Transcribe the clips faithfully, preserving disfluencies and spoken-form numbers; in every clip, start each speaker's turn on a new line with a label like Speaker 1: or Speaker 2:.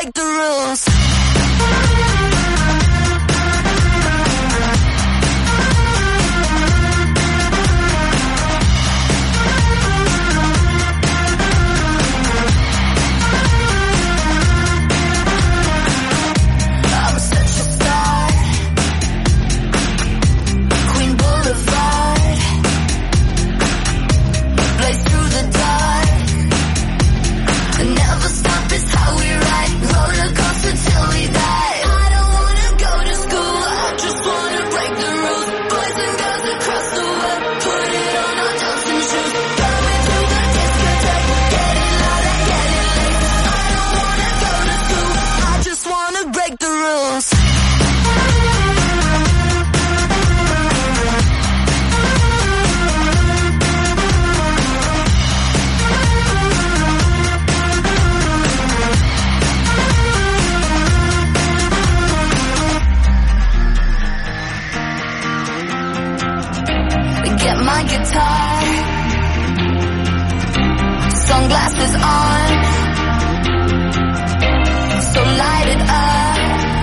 Speaker 1: break the rules. Sunglasses on, so light it up.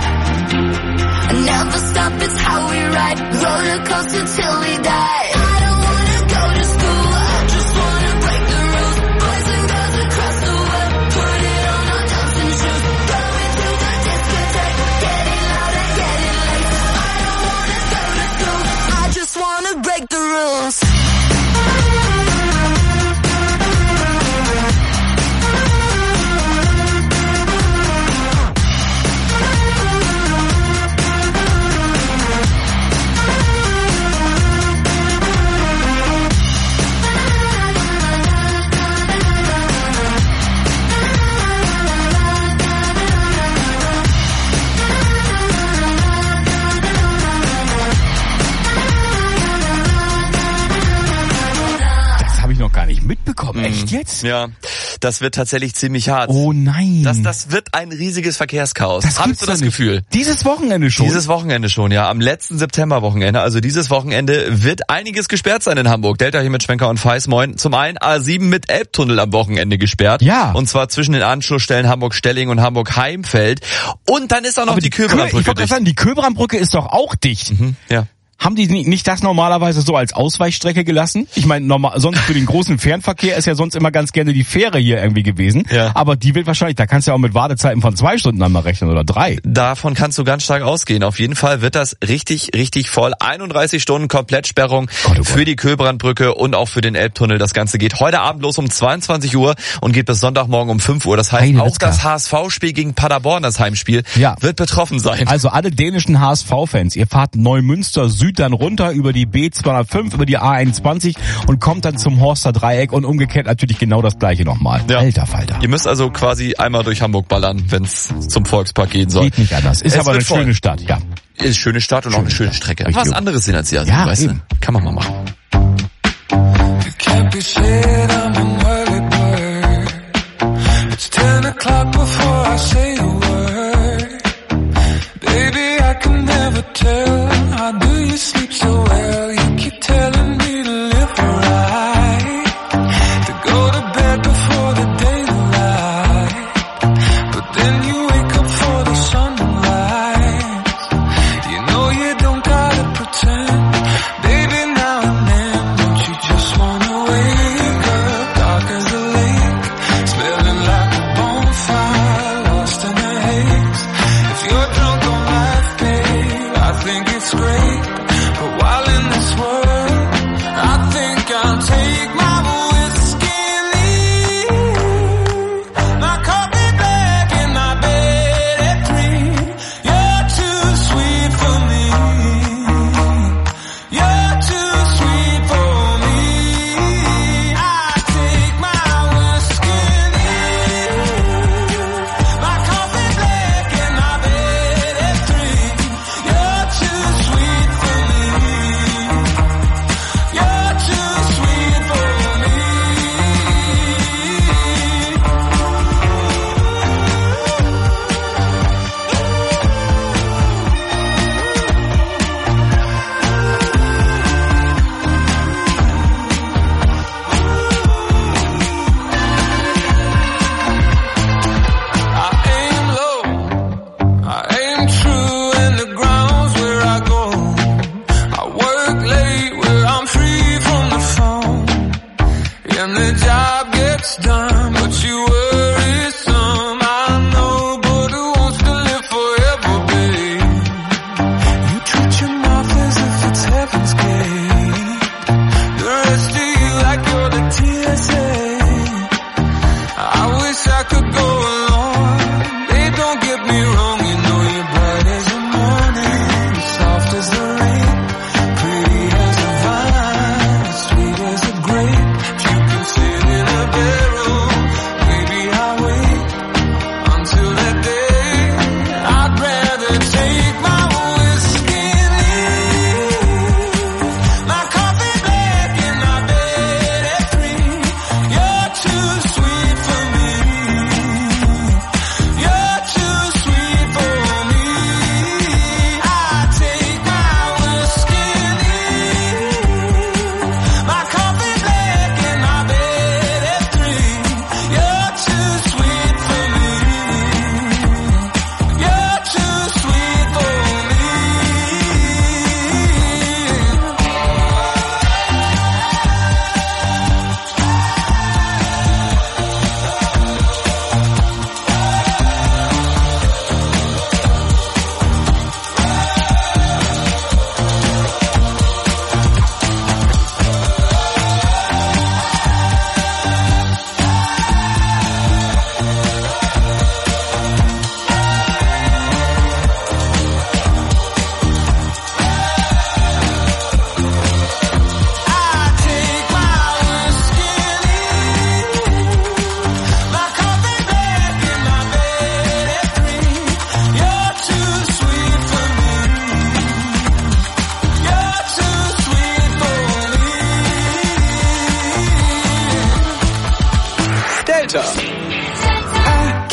Speaker 1: Never stop, it's how we ride. Roller coaster till we die. I don't wanna go to school, I just wanna break the rules. Boys and girls across the world, put it on our dancing shoes. Going to the discotheque, getting louder, getting late. I don't wanna go to school, I just wanna break the rules.
Speaker 2: Mitbekommen, echt jetzt?
Speaker 3: Ja, das wird tatsächlich ziemlich hart.
Speaker 2: Oh nein.
Speaker 3: Das, das wird ein riesiges Verkehrschaos.
Speaker 2: Das
Speaker 3: Hast du das Gefühl?
Speaker 2: Dieses Wochenende schon?
Speaker 3: Dieses Wochenende schon, ja. Am letzten Septemberwochenende, also dieses Wochenende, wird einiges gesperrt sein in Hamburg. Delta hier mit Schwenker und Feiß, moin. Zum einen A sieben mit Elbtunnel am Wochenende gesperrt.
Speaker 2: Ja.
Speaker 3: Und zwar zwischen den Anschlussstellen Hamburg-Stelling und Hamburg-Heimfeld. Und dann ist auch noch
Speaker 2: Aber
Speaker 3: die,
Speaker 2: die
Speaker 3: Köbrandbrücke
Speaker 2: Ich wollte
Speaker 3: dicht.
Speaker 2: sagen, die Köbrandbrücke ist doch auch dicht.
Speaker 3: Mhm, ja.
Speaker 2: Haben die nicht das normalerweise so als Ausweichstrecke gelassen? Ich meine, normal, sonst für den großen Fernverkehr ist ja sonst immer ganz gerne die Fähre hier irgendwie gewesen.
Speaker 3: Ja.
Speaker 2: Aber die wird wahrscheinlich, da kannst du ja auch mit Wartezeiten von zwei Stunden einmal rechnen oder drei.
Speaker 3: Davon kannst du ganz stark ausgehen. Auf jeden Fall wird das richtig, richtig voll. einunddreißig Stunden Komplettsperrung
Speaker 2: Gott, oh Gott.
Speaker 3: für die Köbrandbrücke und auch für den Elbtunnel. Das Ganze geht heute Abend los um zweiundzwanzig Uhr und geht bis Sonntagmorgen um fünf Uhr. Das heißt,
Speaker 2: Heide
Speaker 3: auch
Speaker 2: Witzka.
Speaker 3: das H S V-Spiel gegen Paderborn, das Heimspiel,
Speaker 2: Ja.
Speaker 3: wird betroffen sein.
Speaker 2: Also alle dänischen H S V-Fans, ihr fahrt Neumünster Süd dann runter über die B zweihundertfünf, über die A einundzwanzig und kommt dann zum Horster Dreieck und umgekehrt natürlich genau das gleiche nochmal.
Speaker 3: Ja.
Speaker 2: Alter Falter.
Speaker 3: Ihr müsst also quasi einmal durch Hamburg ballern, wenn es zum Volkspark gehen soll.
Speaker 2: Geht nicht anders. Ist
Speaker 3: Es
Speaker 2: aber
Speaker 3: wird
Speaker 2: eine
Speaker 3: voll.
Speaker 2: schöne Stadt, ja.
Speaker 3: Ist eine schöne Stadt und auch eine schöne Strecke.
Speaker 2: Richtig.
Speaker 3: Was anderes sehen als die
Speaker 2: Ja,
Speaker 3: weißt
Speaker 2: eben.
Speaker 3: du? Kann man mal machen.
Speaker 4: Can't be said I'm an early bird. It's ten o'clock before I say a word. Baby, I can never tell. How do you sleep so well? You keep telling me to live right, to go to bed before the daylight. But then you wake up for the sunrise. You know you don't gotta pretend. Baby, now and then, don't you just wanna wake up dark as a lake, smelling like a bonfire, lost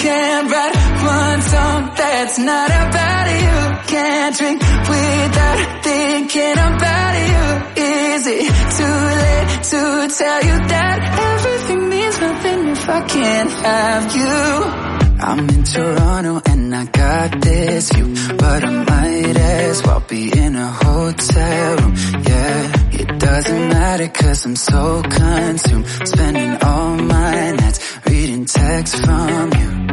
Speaker 5: can't write one song that's not about you. Can't drink without thinking about you. Is it too late to tell you that everything means nothing if I can't have you? I'm in Toronto and I got this view, but I might as well be in a hotel room. Yeah, it doesn't matter cause I'm so consumed, spending all my nights reading texts from you.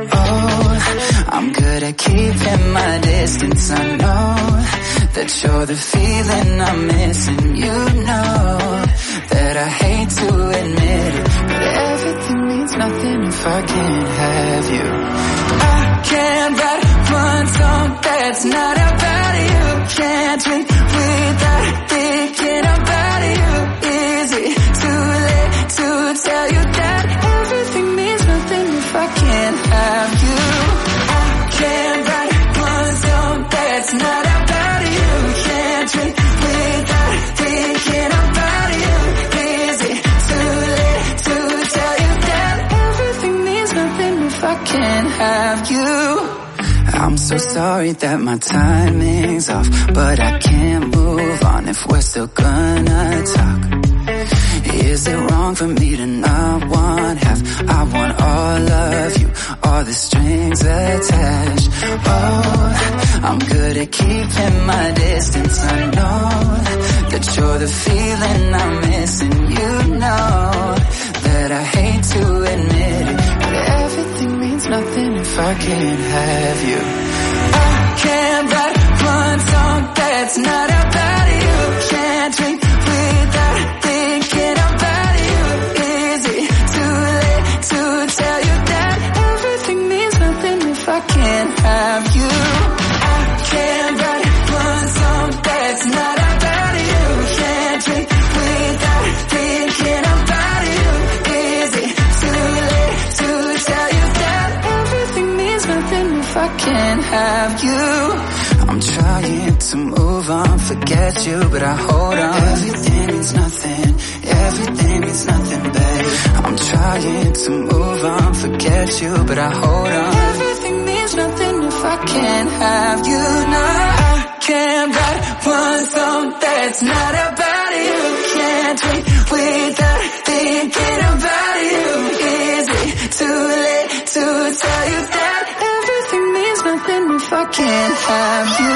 Speaker 5: Oh, I'm good at keeping my distance. I know that you're the feeling I'm missing. You know that I hate to admit it, but everything means nothing if I can't have you. I can't write one song that's not about you. Can't drink without thinking about you. Is it too late to tell you that everything means nothing if I can't have you? I can't write one song that's not about you. Can't drink without thinking about you. Is it too late to tell you that everything means nothing if I can't have you? I'm so sorry that my timing's off, but I can't move on if we're still gonna talk. Is it wrong for me to not want half? I want all of you, all the strings attached. Oh, I'm good at keeping my distance. I know that you're the feeling I'm missing. You know that I hate to admit it, but everything means nothing if I can't have you. I can't write one song that's not about you. Can't drink without thinking about you. Is it too late to tell you that everything means nothing if I can't have you? I can't write one song that's not about you. Can't drink without thinking about you. Is it too late to tell you that everything means nothing if I can't have you? I'm trying to move on, forget you, but I hold on. Everything means nothing, everything means nothing, babe. I'm trying to move on, forget you, but I hold on. Everything means nothing if I can't have you. Now I can't write one song that's not about you. Can't drink without thinking about you. Is it too late to tell you that everything means nothing if I can't have you?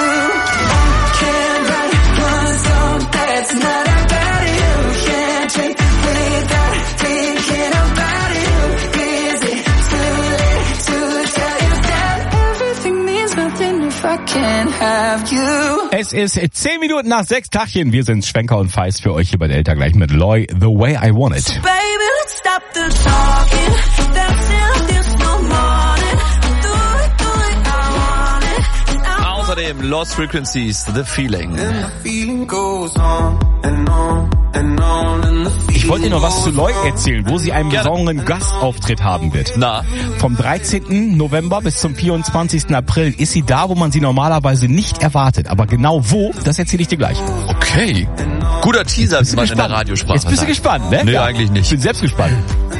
Speaker 5: I can't write one song that's not about you. Can't drink without thinking about you. Is it too late to tell you that everything means nothing if I can't have you?
Speaker 2: Es ist zehn Minuten nach sechs. Tachchen, wir sind Schwenker und Feist für euch hier bei Delta gleich mit Loy, The Way I Want It.
Speaker 6: So baby, let's stop the talking. That's it, there's no morning. Do it, do it, I want it. And I
Speaker 3: Außerdem Lost Frequencies, The Feeling.
Speaker 2: Ich wollte dir noch was zu Loy erzählen, wo sie einen besonderen Gastauftritt haben wird.
Speaker 3: Na?
Speaker 2: Vom dreizehnten November bis zum vierundzwanzigsten April ist sie da, wo man sie normalerweise nicht erwartet. Aber genau wo, das erzähle ich dir gleich.
Speaker 3: Okay. Guter Teaser, wie man in der Radiosprache
Speaker 2: Jetzt bist du
Speaker 3: sagt.
Speaker 2: gespannt, ne?
Speaker 3: Nee,
Speaker 2: Ja.
Speaker 3: eigentlich nicht.
Speaker 2: Ich bin selbst gespannt.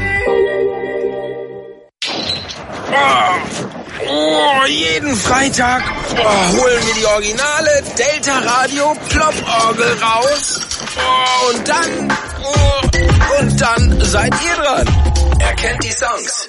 Speaker 7: Oh, jeden Freitag oh, holen wir die originale Delta Radio Plop-Orgel raus. Oh, und dann, oh, und dann seid ihr dran. Erkennt die Songs.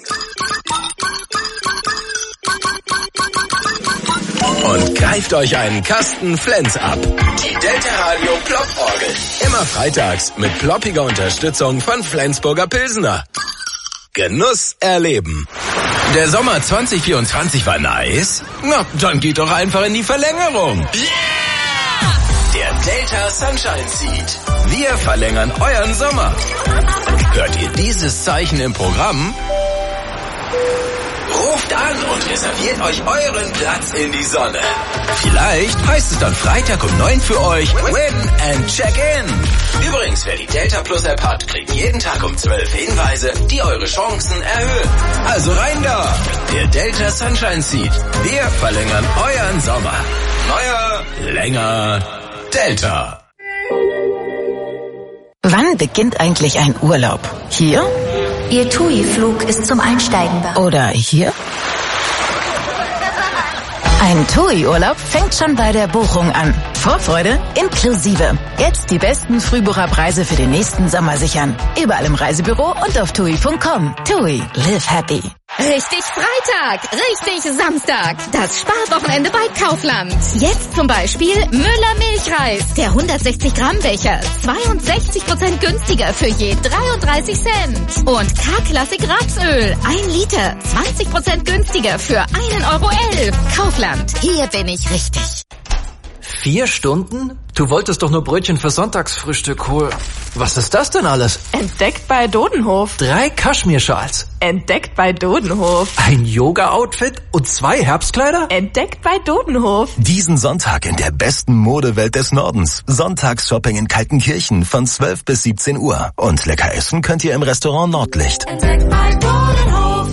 Speaker 7: Und greift euch einen Kasten Flens ab. Die Delta Radio Plop-Orgel. Immer freitags mit ploppiger Unterstützung von Flensburger Pilsener. Genuss erleben. Der Sommer zwanzig vierundzwanzig war nice? Na, dann geht doch einfach in die Verlängerung. Yeah! Der Delta Sunshine Seed. Wir verlängern euren Sommer. Hört ihr dieses Zeichen im Programm? Ruft an und reserviert euch euren Platz in die Sonne. Vielleicht heißt es dann Freitag um neun für euch Win and Check In. Übrigens, wer die Delta Plus App hat, kriegt jeden Tag um zwölf Hinweise, die eure Chancen erhöhen. Also rein da! Der Delta Sunshine Seed. Wir verlängern euren Sommer. Neuer, länger, Delta.
Speaker 8: Wann beginnt eigentlich ein Urlaub? Hier Ihr T U I-Flug ist zum Einsteigen bereit.
Speaker 9: Oder hier? Ein T U I-Urlaub fängt schon bei der Buchung an. Vorfreude inklusive. Jetzt die besten Frühbucherpreise für den nächsten Sommer sichern. Überall im Reisebüro und auf tui punkt com. T U I, live happy.
Speaker 10: Richtig Freitag, richtig Samstag. Das Sparwochenende bei Kaufland. Jetzt zum Beispiel Müller Milchreis. Der hundertsechzig Gramm Becher. zweiundsechzig Prozent günstiger für je dreiunddreißig Cent. Und K-Klassik Rapsöl. Ein Liter. zwanzig Prozent günstiger für einen Euro elf. Kaufland. Hier bin ich richtig.
Speaker 11: Vier Stunden? Du wolltest doch nur Brötchen für Sonntagsfrühstück holen. Was ist das denn alles?
Speaker 12: Entdeckt bei Dodenhof.
Speaker 11: Drei Kaschmirschals.
Speaker 12: Entdeckt bei Dodenhof.
Speaker 11: Ein Yoga-Outfit und zwei Herbstkleider?
Speaker 12: Entdeckt bei Dodenhof.
Speaker 13: Diesen Sonntag in der besten Modewelt des Nordens. Sonntagsshopping in Kaltenkirchen von zwölf bis siebzehn Uhr. Und lecker essen könnt ihr im Restaurant Nordlicht.
Speaker 12: Entdeckt bei Dodenhof.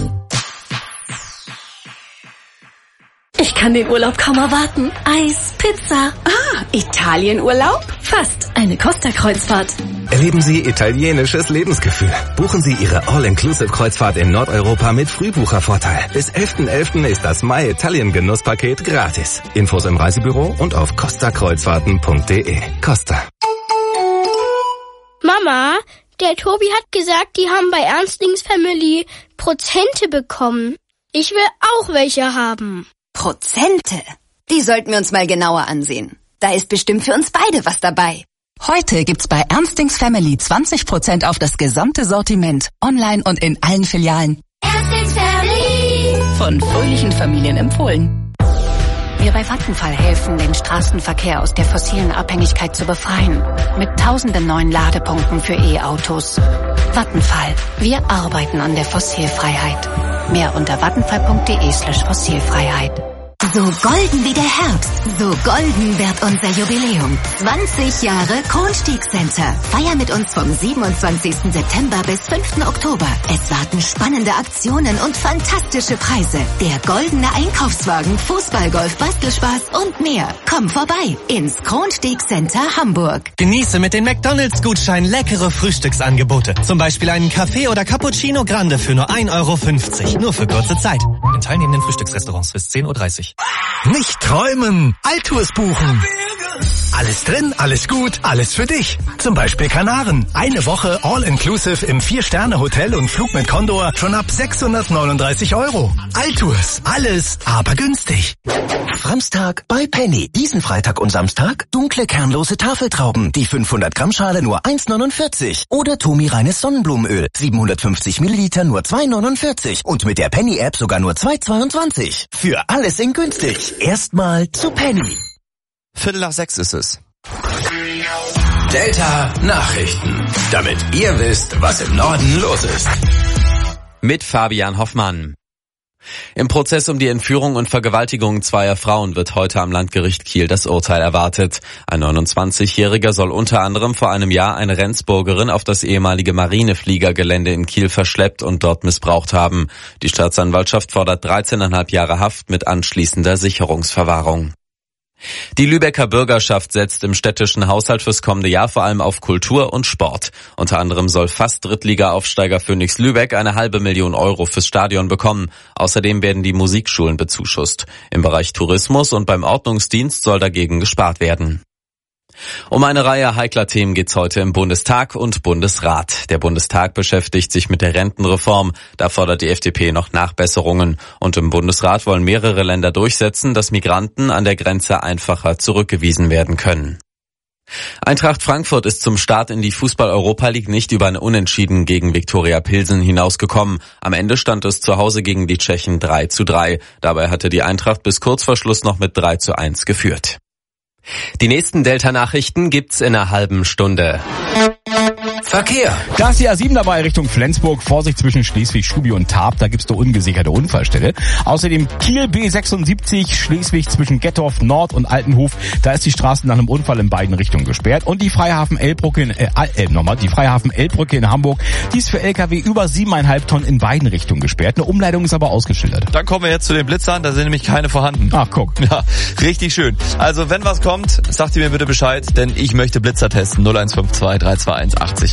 Speaker 14: Ich kann den Urlaub kaum erwarten. Eis, Pizza.
Speaker 12: Ah, Italienurlaub?
Speaker 14: Fast. Eine Costa-Kreuzfahrt.
Speaker 15: Erleben Sie italienisches Lebensgefühl. Buchen Sie Ihre All-Inclusive-Kreuzfahrt in Nordeuropa mit Frühbuchervorteil. Bis elften elften ist das My Italien Genusspaket gratis. Infos im Reisebüro und auf costa kreuzfahrten punkt de. Costa.
Speaker 16: Mama, der Tobi hat gesagt, die haben bei Ernstlings Family Prozente bekommen. Ich will auch welche haben.
Speaker 17: Prozente? Die sollten wir uns mal genauer ansehen. Da ist bestimmt für uns beide was dabei.
Speaker 18: Heute gibt's bei Ernstlings Family zwanzig Prozent auf das gesamte Sortiment. Online und in allen Filialen.
Speaker 1: Ernstlings Family.
Speaker 18: Von fröhlichen Familien empfohlen.
Speaker 19: Wir bei Vattenfall helfen, den Straßenverkehr aus der fossilen Abhängigkeit zu befreien. Mit tausenden neuen Ladepunkten für E-Autos. Vattenfall. Wir arbeiten an der Fossilfreiheit. Mehr unter vattenfall.de slash Fossilfreiheit.
Speaker 20: So golden wie der Herbst, so golden wird unser Jubiläum. zwanzig Jahre Kronsteg Center. Feier mit uns vom siebenundzwanzigsten September bis fünften Oktober. Es warten spannende Aktionen und fantastische Preise. Der goldene Einkaufswagen, Fußballgolf, Bastelspaß und mehr. Komm vorbei ins Kronsteg Center Hamburg.
Speaker 21: Genieße mit den McDonalds-Gutscheinen leckere Frühstücksangebote. Zum Beispiel einen Kaffee oder Cappuccino Grande für nur ein Euro fünfzig. Nur für kurze Zeit. In teilnehmenden Frühstücksrestaurants bis zehn Uhr dreißig.
Speaker 22: Nicht träumen, Altours buchen. Alles drin, alles gut, alles für dich. Zum Beispiel Kanaren. Eine Woche All-Inclusive im vier-Sterne-Hotel und Flug mit Condor schon ab sechshundertneununddreißig Euro. Altours, alles, aber günstig.
Speaker 23: Samstag bei Penny. Diesen Freitag und Samstag dunkle kernlose Tafeltrauben. Die fünfhundert Gramm Schale nur eins neunundvierzig. Oder Tomi reines Sonnenblumenöl. siebenhundertfünfzig Milliliter nur zwei neunundvierzig. Und mit der Penny-App sogar nur zwei zweiundzwanzig. Für alles in günstig. Erstmal zu Penny.
Speaker 3: Viertel nach sechs ist es.
Speaker 7: Delta Nachrichten. Damit ihr wisst, was im Norden los ist.
Speaker 3: Mit Fabian Hoffmann. Im Prozess um die Entführung und Vergewaltigung zweier Frauen wird heute am Landgericht Kiel das Urteil erwartet. Ein neunundzwanzigjähriger soll unter anderem vor einem Jahr eine Rendsburgerin auf das ehemalige Marinefliegergelände in Kiel verschleppt und dort missbraucht haben. Die Staatsanwaltschaft fordert dreizehneinhalb Jahre Haft mit anschließender Sicherungsverwahrung. Die Lübecker Bürgerschaft setzt im städtischen Haushalt fürs kommende Jahr vor allem auf Kultur und Sport. Unter anderem soll fast Drittliga-Aufsteiger Phoenix Lübeck eine halbe Million Euro fürs Stadion bekommen. Außerdem werden die Musikschulen bezuschusst. Im Bereich Tourismus und beim Ordnungsdienst soll dagegen gespart werden. Um eine Reihe heikler Themen geht's heute im Bundestag und Bundesrat. Der Bundestag beschäftigt sich mit der Rentenreform. Da fordert die F D P noch Nachbesserungen. Und im Bundesrat wollen mehrere Länder durchsetzen, dass Migranten an der Grenze einfacher zurückgewiesen werden können. Eintracht Frankfurt ist zum Start in die Fußball-Europa League nicht über ein Unentschieden gegen Viktoria Pilsen hinausgekommen. Am Ende stand es zu Hause gegen die Tschechen drei zu drei. Dabei hatte die Eintracht bis kurz vor Schluss noch mit drei zu eins geführt. Die nächsten Delta-Nachrichten gibt's in einer halben Stunde.
Speaker 7: Verkehr.
Speaker 2: Da ist die A sieben dabei Richtung Flensburg. Vorsicht zwischen Schleswig, Schubi und Tarp. Da gibt's eine ungesicherte Unfallstelle. Außerdem Kiel B sechsundsiebzig, Schleswig zwischen Gettorf Nord und Altenhof. Da ist die Straße nach einem Unfall in beiden Richtungen gesperrt. Und die Freihafen-Elbbrücke in, äh, äh, nochmal, die Freihafen-Elbbrücke in Hamburg. Die ist für L K W über siebeneinhalb Tonnen in beiden Richtungen gesperrt. Eine Umleitung ist aber ausgeschildert.
Speaker 3: Dann kommen wir jetzt zu den Blitzern. Da sind nämlich keine vorhanden.
Speaker 2: Ach, guck.
Speaker 3: Ja, richtig schön. Also, wenn was kommt, sagt ihr mir bitte Bescheid, denn ich möchte Blitzer testen. null eins fünf zwei drei zwei eins achtzig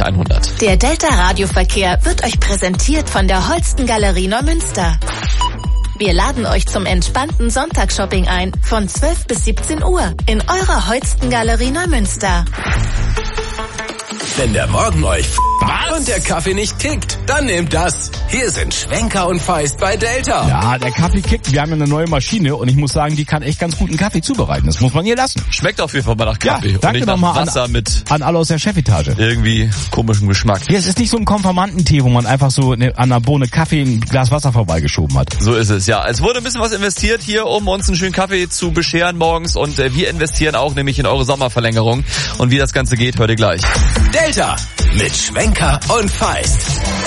Speaker 4: hundert.
Speaker 9: Der Delta Radioverkehr wird euch präsentiert von der Holsten Galerie Neumünster. Wir laden euch zum entspannten Sonntagsshopping ein von zwölf bis siebzehn Uhr in eurer Holsten Galerie Neumünster.
Speaker 7: Wenn der Morgen euch f***t und der Kaffee nicht kickt, dann nehmt das. Hier sind Schwenker und Feist bei Delta.
Speaker 2: Ja, der Kaffee kickt. Wir haben ja eine neue Maschine und ich muss sagen, die kann echt ganz guten Kaffee zubereiten. Das muss man ihr lassen.
Speaker 4: Schmeckt auf jeden Fall mal nach Kaffee.
Speaker 2: Ja, danke
Speaker 4: und nicht nach
Speaker 2: nochmal
Speaker 4: Wasser
Speaker 2: an,
Speaker 4: mit
Speaker 2: an alle aus der Chefetage.
Speaker 4: Irgendwie komischem Geschmack.
Speaker 2: Ja, es ist nicht so ein Konformantentee, wo man einfach so eine, an einer Bohne Kaffee ein Glas Wasser vorbeigeschoben hat.
Speaker 4: So ist es, ja. Es wurde ein bisschen was investiert hier, um uns einen schönen Kaffee zu bescheren morgens und äh, wir investieren auch nämlich in eure Sommerverlängerung. Und wie das Ganze geht, hört ihr gleich.
Speaker 7: Delta mit Schwenker und Feist.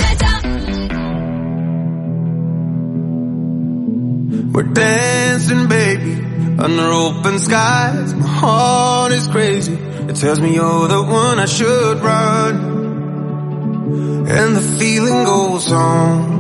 Speaker 5: We're dancing, baby, under open skies. My heart is crazy. It tells me you're the one I should run. And the feeling goes on.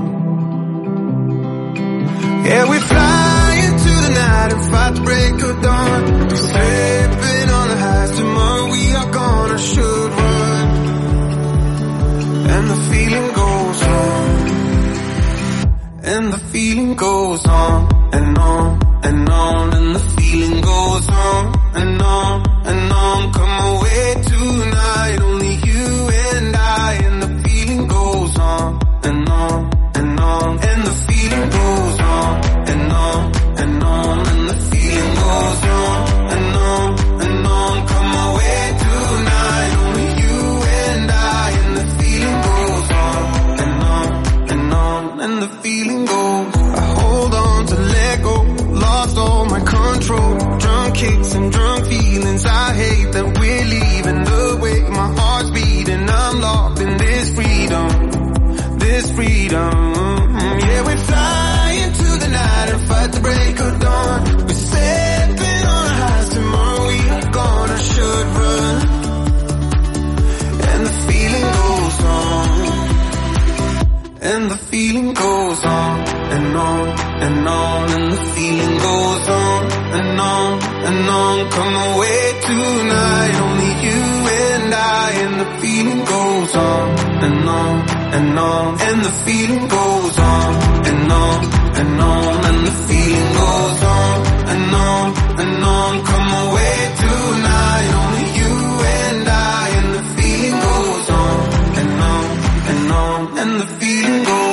Speaker 5: Yeah, we fly into the night and fight the break of dawn. We're slipping on the highs. Tomorrow we are gonna should run. And the feeling goes on. And the feeling goes on. And on, and on, and the feeling goes on, and on, and on. Come away tonight, only you and I. And the feeling goes on, and on, and on, and the feeling goes on, and on, and on, and the feeling goes on, and on, and on. Come away tonight, only you and I. And the feeling goes on, and on, and on, and the feeling goes. I hold on to let go. Lost all my control. Drunk kicks and drunk feelings. I hate that we're leaving. The way my heart's beating, I'm locked in this freedom, this freedom. Yeah, we fly into the night and fight the break of dawn. We're stepping on highs. Tomorrow we are gonna should run. And the feeling goes on. And the feeling goes on, and on, and on, and the feeling goes on, and on, and on. Come away tonight, only you and I. And the feeling goes on, and on, and on, and the feeling goes on, and on, and on, and the feeling goes on, and on, and on. Come away tonight, only you and I. And the feeling goes on, and on, and on, and the feeling goes on.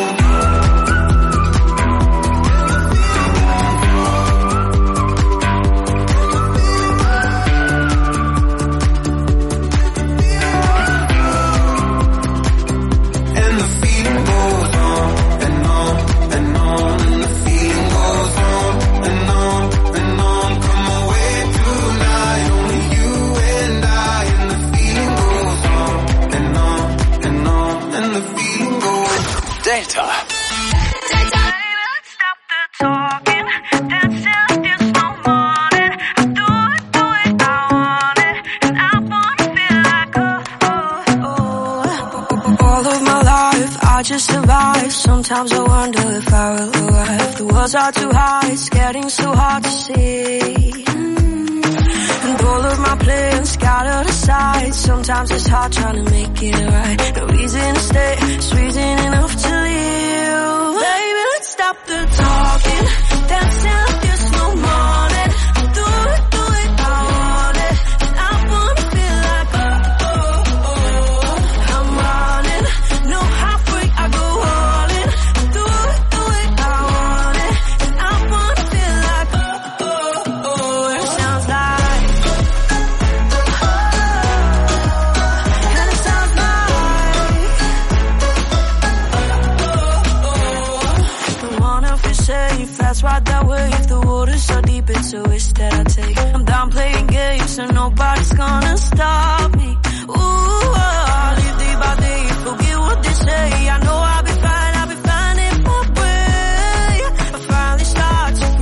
Speaker 7: Delta.
Speaker 6: All of my life, I just survive. Sometimes I wonder if I will arrive. The walls are too high, it's getting so hard to see. And all of my plans scattered aside. Sometimes it's hard trying to make it right. No reason to stay, it's reason enough to leave. Baby, let's stop the talking. Dancing like there's no morning. Do it, do it, I want it. And I wanna feel like oh, oh, oh. I'm running, no halfway, I go all in. Do it, do it, I want it. And I wanna feel like oh, oh, oh. It sounds like and it sounds like don't wanna feel safe, that's right that way. If the water's so deep, it's a risk that I take. I'm down playing games, so nobody's gonna stop me. Ooh, oh, I live day by day, forget what they say. I know I'll be fine, I'll be fine in my way. I finally start to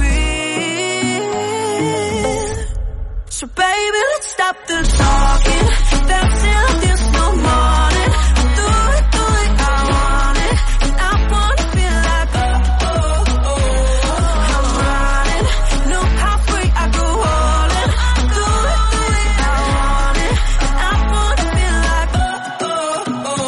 Speaker 6: breathe. So baby, let's stop the talking. Dancing like there's no morning. Do it, do it, I want it. And I wanna feel like oh, oh, oh. I'm running, no halfway, I go all in. Do it, do it, I want it. And I wanna feel like oh, oh, oh.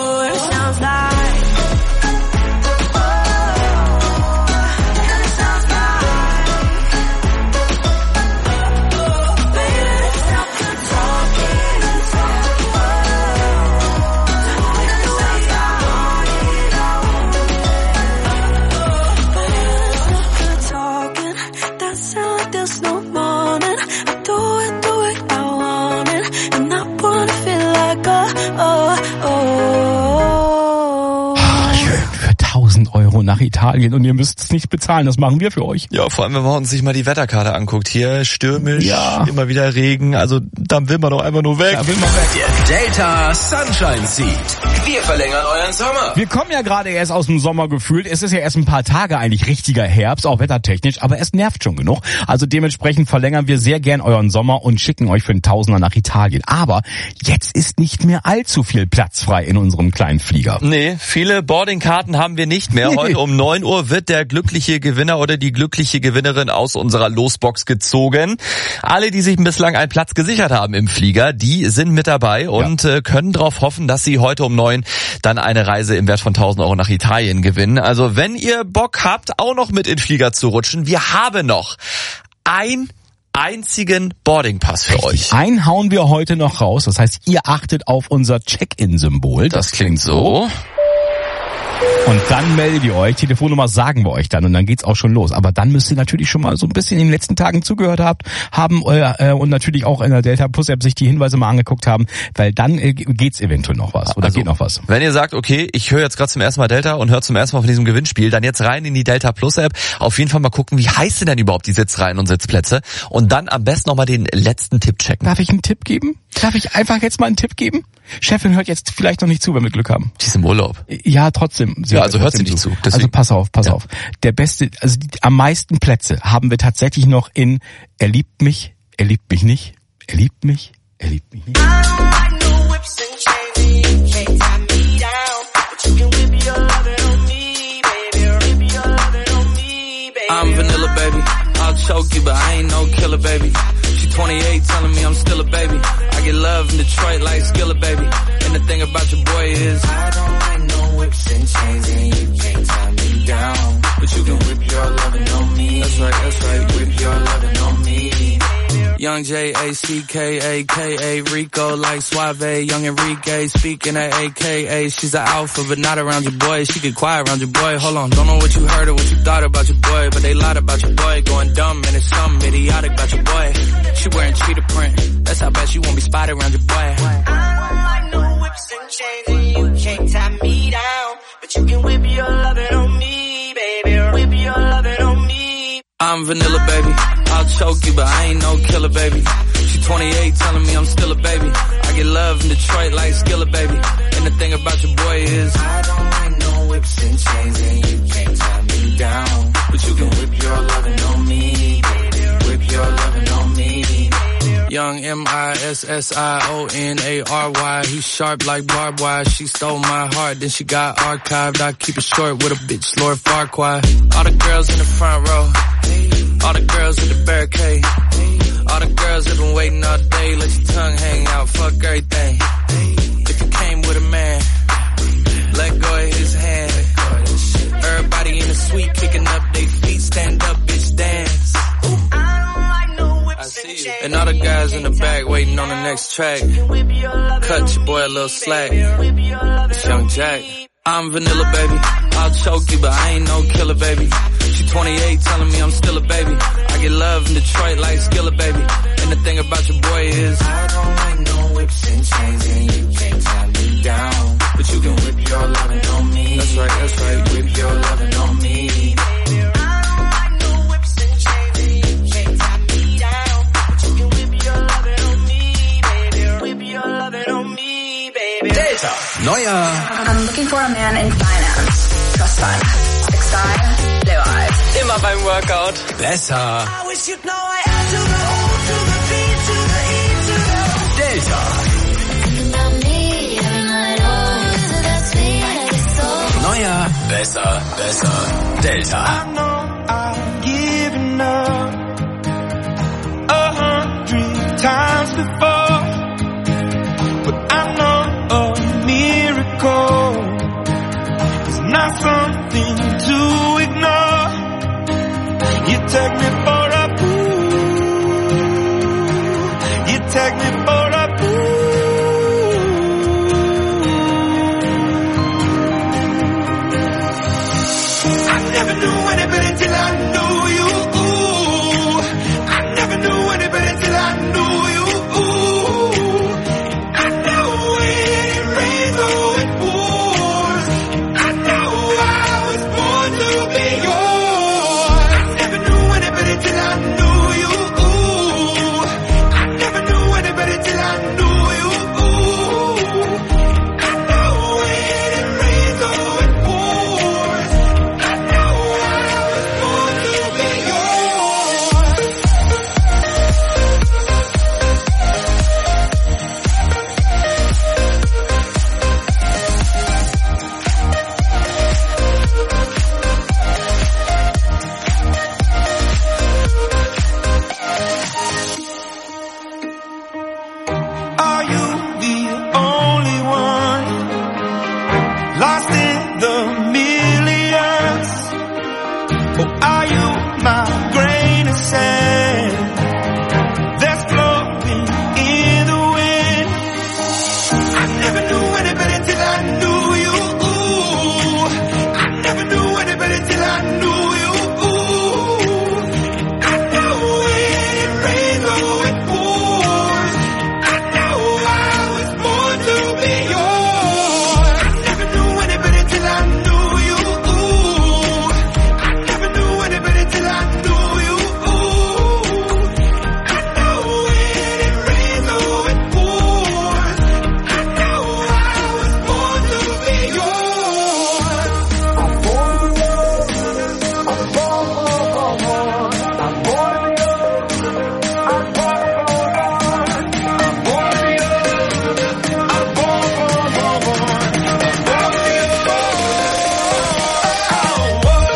Speaker 2: nach Italien und ihr müsst es nicht bezahlen, das machen wir für euch.
Speaker 4: Ja, vor allem, wenn man uns sich mal die Wetterkarte anguckt. Hier stürmisch,
Speaker 2: ja.
Speaker 4: immer wieder Regen, also dann will man doch einfach nur weg.
Speaker 2: Da will man weg.
Speaker 7: Der Delta Sunshine Seed. Wir verlängern euren Sommer.
Speaker 2: Wir kommen ja gerade erst aus dem Sommer gefühlt. Es ist ja erst ein paar Tage eigentlich richtiger Herbst, auch wettertechnisch, aber es nervt schon genug. Also dementsprechend verlängern wir sehr gern euren Sommer und schicken euch für einen Tausender nach Italien. Aber jetzt ist nicht mehr allzu viel Platz frei in unserem kleinen Flieger.
Speaker 4: Nee, viele Boardingkarten haben wir nicht mehr. Heute um neun Uhr wird der glückliche Gewinner oder die glückliche Gewinnerin aus unserer Losbox gezogen. Alle, die sich bislang einen Platz gesichert haben im Flieger, die sind mit dabei und ja. äh, können darauf hoffen, dass sie heute um neun dann eine Reise im Wert von tausend Euro nach Italien gewinnen. Also wenn ihr Bock habt, auch noch mit in den Flieger zu rutschen, wir haben noch ein einzigen Boardingpass für euch.
Speaker 2: Einen hauen wir heute noch raus. Das heißt, ihr achtet auf unser Check-in-Symbol. Das,
Speaker 4: das klingt so.
Speaker 2: Und dann meldet ihr euch, Telefonnummer sagen wir euch dann und dann geht's auch schon los. Aber dann müsst ihr natürlich schon mal so ein bisschen in den letzten Tagen zugehört habt, haben äh, und natürlich auch in der Delta Plus App sich die Hinweise mal angeguckt haben, weil dann äh, geht's eventuell noch was oder
Speaker 4: also,
Speaker 2: geht noch was.
Speaker 4: Wenn ihr sagt, okay, ich höre jetzt gerade zum ersten Mal Delta und höre zum ersten Mal von diesem Gewinnspiel, dann jetzt rein in die Delta Plus App, auf jeden Fall mal gucken, wie heißt denn überhaupt die Sitzreihen und Sitzplätze und dann am besten nochmal den letzten Tipp checken.
Speaker 2: Darf ich einen Tipp geben? Darf ich einfach jetzt mal einen Tipp geben? Chefin hört jetzt vielleicht noch nicht zu, wenn wir Glück haben.
Speaker 4: Die ist im Urlaub.
Speaker 2: Ja, trotzdem.
Speaker 4: Ja, also hört sie nicht zu.
Speaker 2: Deswegen. Also pass auf, pass ja. auf. Der beste, also die, am meisten Plätze haben wir tatsächlich noch in Er liebt mich, er liebt mich nicht, er liebt mich, er liebt mich nicht.
Speaker 8: I'm vanilla, baby. I'll choke you, but I ain't no killer, baby. She twenty-eight, telling me I'm still a baby. I get love in Detroit like Skillet, baby. And the thing about your boy is I don't like no whips and chains, and you can't tie me down. But you can whip your lovin' on me. That's right, that's right. Whip your lovin' on me. Young J A C K A K A Rico like Suave, young Enrique speaking at A K A. She's an alpha but not around your boy. She get quiet around your boy. Hold on, don't know what you heard or what you thought about your boy, but they lied about your boy. Going dumb and it's something idiotic about your boy. She wearing cheetah print. That's how bad she won't be spotted around your boy. I don't like no whips and chains, and you can't tie me down, but you can whip your lovin' on me, baby. Whip your lovin' on me. I'm vanilla, baby. I'll choke you, but I ain't no killer, baby. She twenty-eight, telling me I'm still a baby. I get love in Detroit like Skillet, baby. And the thing about your boy is I don't like no whips and chains, and you can't tie me down, but you can whip your lovin' on me, baby. Whip your lovin' on me. Young M I S S I O N A R Y. He's sharp like barbed wire. She stole my heart, then she got archived. I keep it short with a bitch, Lord Farquaad. All the girls in the front row, all the girls at the barricade, all the girls that been waiting all day. Let your tongue hang out, fuck everything. If you came with a man, let go of his hand. Everybody in the suite kicking up their feet. Stand up, bitch, dance. I see you. And all the guys in the back waiting on the next track. Cut your boy a little slack. It's Young Jack. I'm vanilla, baby. I'll choke you, but I ain't no killer, baby. She twenty-eight, telling me I'm still a baby. I get love in Detroit like Skillet, baby. And the thing about your boy is I don't like no whips and chains, and you can't tie me down, but you can whip your lovin' on me. That's right, that's right. Whip your lovin' on me.
Speaker 7: Delta, neuer.
Speaker 10: I'm looking for a man in finance. Trust fund. Six style. Blue eyes.
Speaker 8: Immer beim Workout.
Speaker 7: Besser.
Speaker 10: I wish you'd know I am to the O, to the B, to the E, to the
Speaker 7: Delta. Neuer, besser, besser. Delta.
Speaker 5: I know I've given up a hundred times before, but I know a miracle is not something to ignore. You take me for a fool. You take me for a fool. I never knew anybody my grain of sand that's blowing in the wind. I never knew any better till I knew you. Ooh. I never knew any better till I knew you. Ooh. I know when it rains or it pours, I know I was born to be yours. I never knew any better till I knew you. Ooh. I never knew any better till I knew you. Ooh. I know when it rains or it pours, I know I was born to be yours. I'm born to be yours. I'm born, born, born, born. I'm born to be yours. I'm born, born, born. I'm born to be yours. I'm born, born, born, born. I'm born to be yours. Oh, whoa.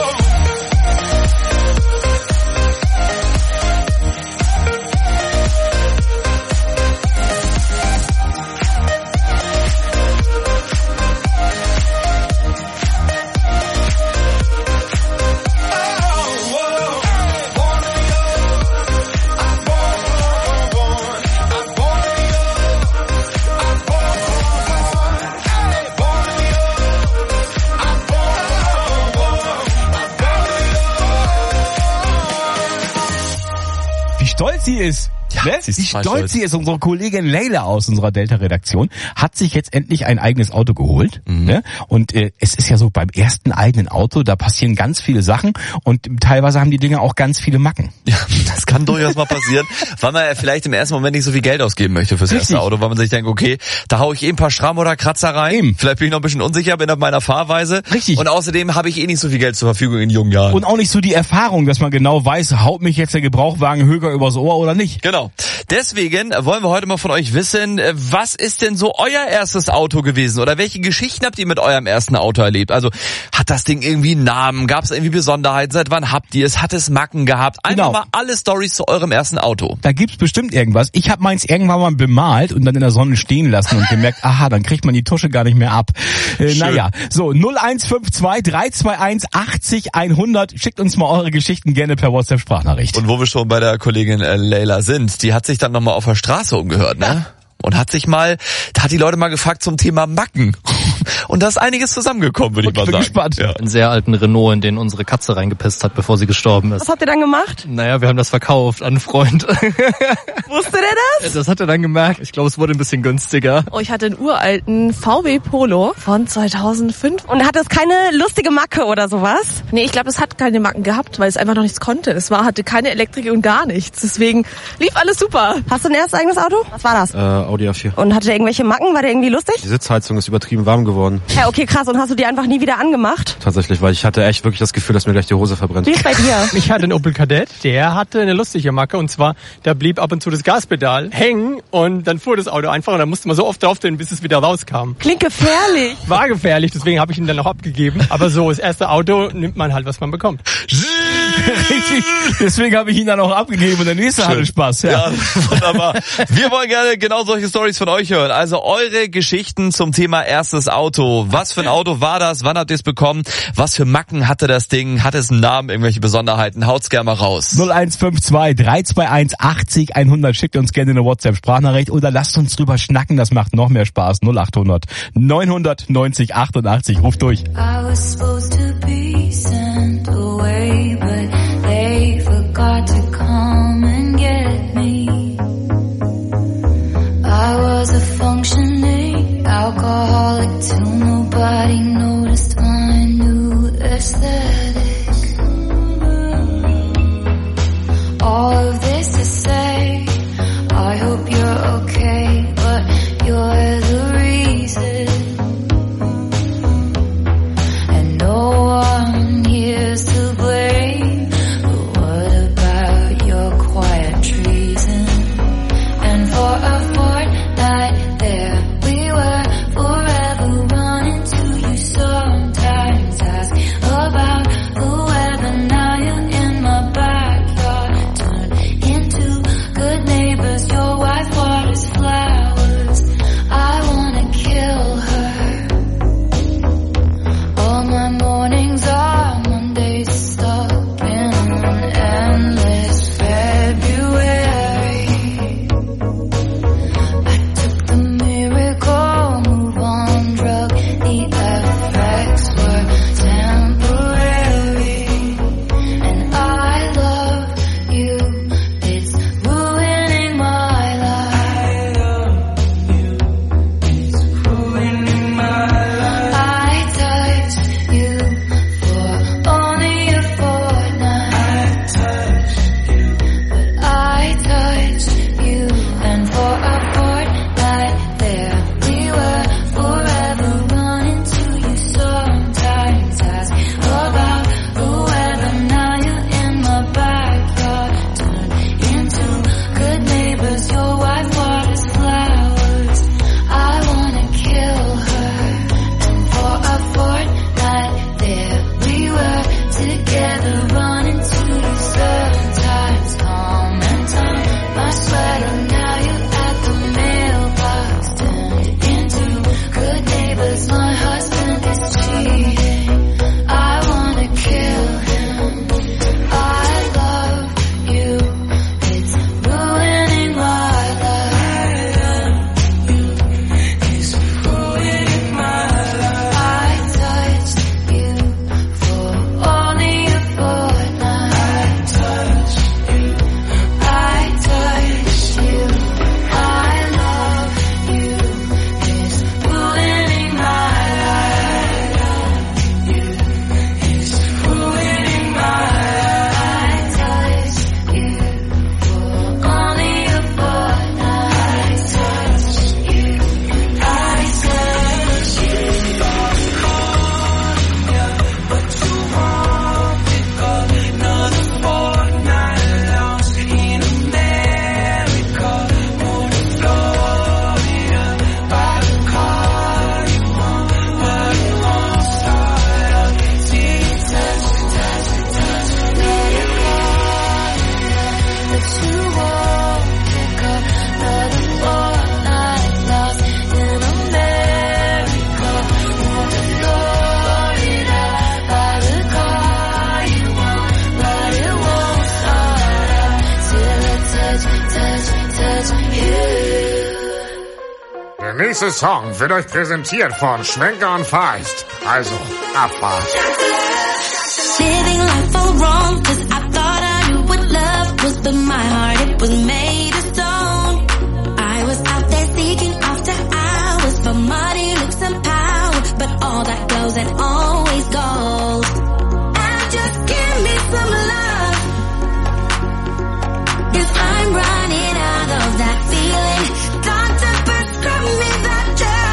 Speaker 2: Wie stolz sie ist.
Speaker 4: Ja,
Speaker 2: Ne?
Speaker 4: sie ist
Speaker 2: Wie
Speaker 4: total
Speaker 2: stolz
Speaker 4: stolz.
Speaker 2: sie ist, unsere Kollegin Leila aus unserer Delta-Redaktion, hat sich jetzt endlich ein eigenes Auto geholt.
Speaker 4: Mhm.
Speaker 2: Ne? Und äh, es ist ja so, beim ersten eigenen Auto, da passieren ganz viele Sachen und teilweise haben die Dinger auch ganz viele Macken.
Speaker 4: Ja, das kann durchaus mal passieren, weil man ja vielleicht im ersten Moment nicht so viel Geld ausgeben möchte fürs
Speaker 2: Richtig.
Speaker 4: erste Auto, weil man sich denkt, okay, da hau ich eh ein paar Schramm oder Kratzer rein.
Speaker 2: Eben.
Speaker 4: Vielleicht bin ich noch ein bisschen unsicher, bin auf meiner Fahrweise.
Speaker 2: Richtig.
Speaker 4: Und außerdem habe ich eh nicht so viel Geld zur Verfügung in jungen Jahren.
Speaker 2: Und auch nicht so die Erfahrung, dass man genau weiß, haut mich jetzt der Gebrauchwagen höher übers Ohr oder nicht.
Speaker 4: Genau. Deswegen wollen wir heute mal von euch wissen, was ist denn so euer erstes Auto gewesen? Oder welche Geschichten habt ihr mit eurem ersten Auto erlebt? Also, hat das Ding irgendwie einen Namen? Gab es irgendwie Besonderheiten? Seit wann habt ihr es? Hat es Macken gehabt? Einfach
Speaker 2: Genau.
Speaker 4: mal alle Storys zu eurem ersten Auto.
Speaker 2: Da gibt's bestimmt irgendwas. Ich habe meins irgendwann mal bemalt und dann in der Sonne stehen lassen und gemerkt, aha, dann kriegt man die Tusche gar nicht mehr ab. Äh, naja, so null eins fünf zwei drei zwei eins achtzig hundert. Schickt uns mal eure Geschichten gerne per WhatsApp-Sprachnachricht.
Speaker 4: Und wo wir schon bei der Kollegin äh, Leila sind, die hat sich dann nochmal auf der Straße umgehört, ne? Und hat sich mal, da hat die Leute mal gefragt zum Thema Macken. Und da ist einiges zusammengekommen, würde ich mal
Speaker 2: bin
Speaker 4: sagen.
Speaker 2: gespannt.
Speaker 4: Ja.
Speaker 11: Einen sehr alten Renault, in den unsere Katze reingepisst hat, bevor sie gestorben ist.
Speaker 12: Was habt ihr dann gemacht?
Speaker 11: Naja, wir haben das verkauft an einen Freund.
Speaker 12: Wusste der das?
Speaker 11: Das hat er dann gemerkt. Ich glaube, es wurde ein bisschen günstiger.
Speaker 12: Oh, ich hatte einen uralten V W Polo von zweitausendfünf. Und hat es keine lustige Macke oder sowas? Nee, ich glaube, es hat keine Macken gehabt, weil es einfach noch nichts konnte. Es war, hatte keine Elektrik und gar nichts. Deswegen lief alles super. Hast du ein erstes eigenes Auto? Was war das?
Speaker 13: Äh, Audi A vier.
Speaker 12: Und hatte der irgendwelche Macken? War der irgendwie lustig?
Speaker 13: Die Sitzheizung ist übertrieben warm geworden.
Speaker 12: Ja, okay, krass. Und hast du die einfach nie wieder angemacht?
Speaker 13: Tatsächlich, weil ich hatte echt wirklich das Gefühl, dass mir gleich die Hose verbrennt.
Speaker 12: Wie ist bei dir?
Speaker 24: Ich hatte einen Opel Kadett, der hatte eine lustige Macke und zwar, da blieb ab und zu das Gaspedal hängen und dann fuhr das Auto einfach und dann musste man so oft draufdrehen, bis es wieder rauskam.
Speaker 12: Klingt gefährlich.
Speaker 24: War gefährlich, deswegen habe ich ihn dann auch abgegeben. Aber so, das erste Auto nimmt man halt, was man bekommt.
Speaker 2: Richtig, deswegen habe ich ihn dann auch abgegeben und der nächste
Speaker 4: Schön.
Speaker 2: hatte Spaß. Ja.
Speaker 4: Ja, wunderbar. Wir wollen gerne genau solche Stories von euch hören. Also eure Geschichten zum Thema erstes Auto. Was für ein Auto war das? Wann habt ihr es bekommen? Was für Macken hatte das Ding? Hat es einen Namen? Irgendwelche Besonderheiten? Haut's gerne mal raus.
Speaker 2: null eins fünf zwei drei zwei eins achtzig hundert. Schickt uns gerne eine WhatsApp-Sprachnachricht oder lasst uns drüber schnacken. Das macht noch mehr Spaß. null acht hundert neunhundertneunzig achtundachtzig. Ruft durch.
Speaker 1: I was supposed to be sent away, but they forgot to come and get me. I was a functioning alcoholic till nobody noticed my new aesthetic. All of this to say, I hope you're okay, but you're the reason. And no one here
Speaker 14: Der nächste Song wird euch präsentiert von Schwenker und Feist. Also, Abfahrt.
Speaker 1: Living life all wrong, cause I thought I knew what love was, but my heart, it was made of stone. I was out there seeking after hours for money, looks and power, but all that goes and always goes. And just give me some love, cause I'm running out of that feeling. Doctor, prescribe me that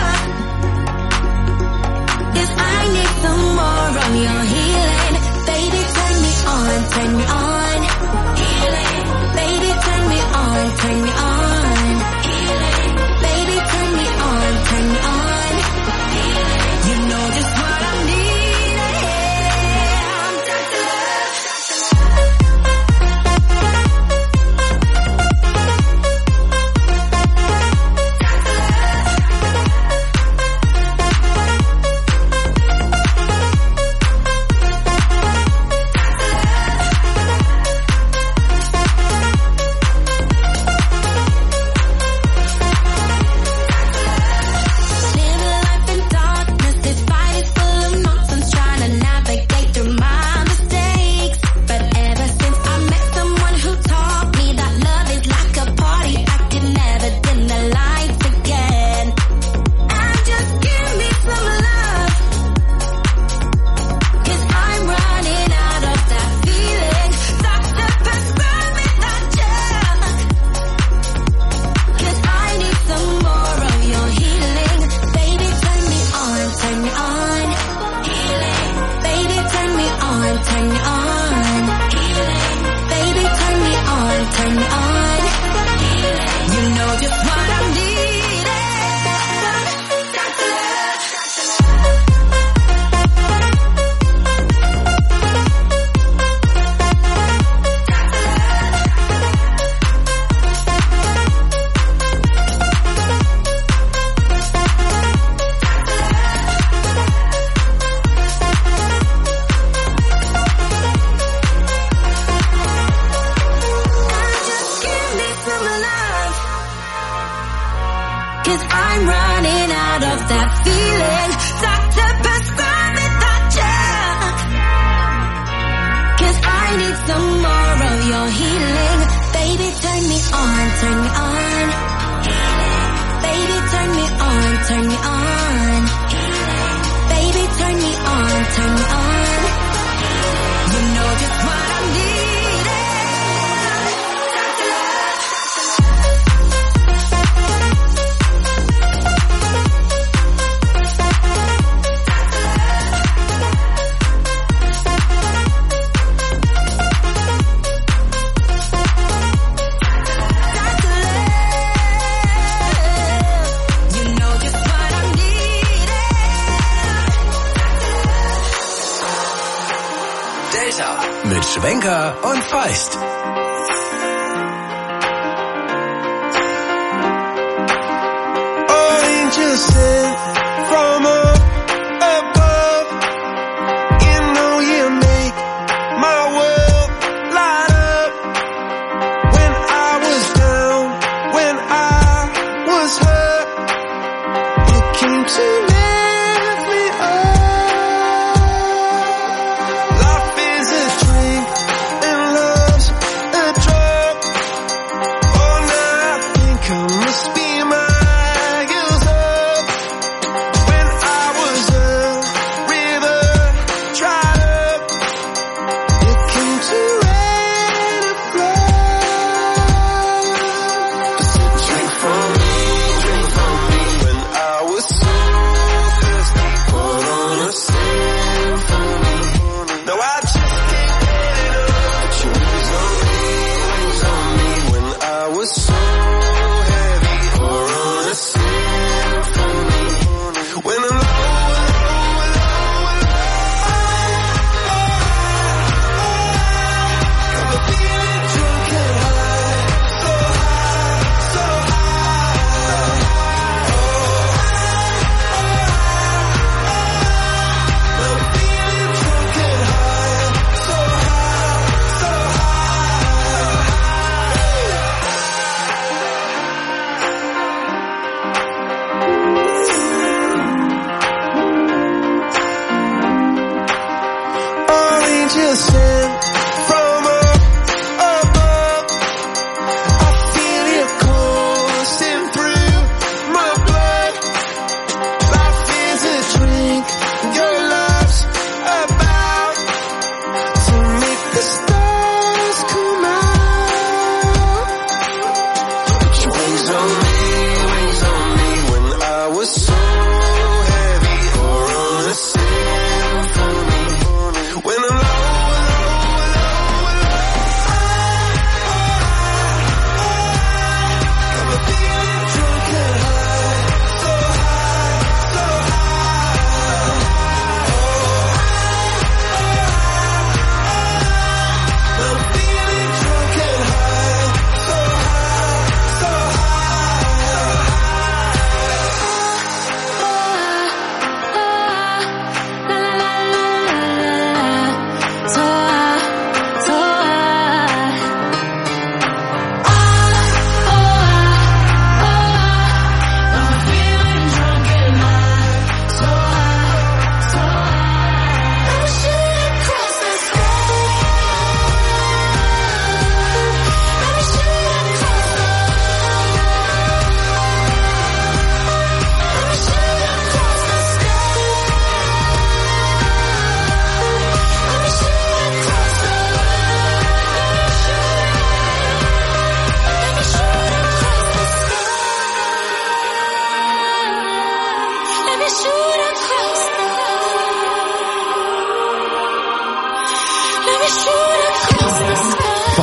Speaker 1: drug, cause I need some more of your healing. Baby, turn me on, turn me on. Healing. Baby, turn me on, turn me on. Healing. Baby, turn me on, turn me on. Healing. You know just what I need. I'm Doctor
Speaker 7: mit Schwenker und Feist.
Speaker 5: Angels sent from up above, you know you make my world light up. When I was down, when I was hurt, you came to lift me up. Life is a drink and love's a drug. Oh, now I think I must be my girl's up.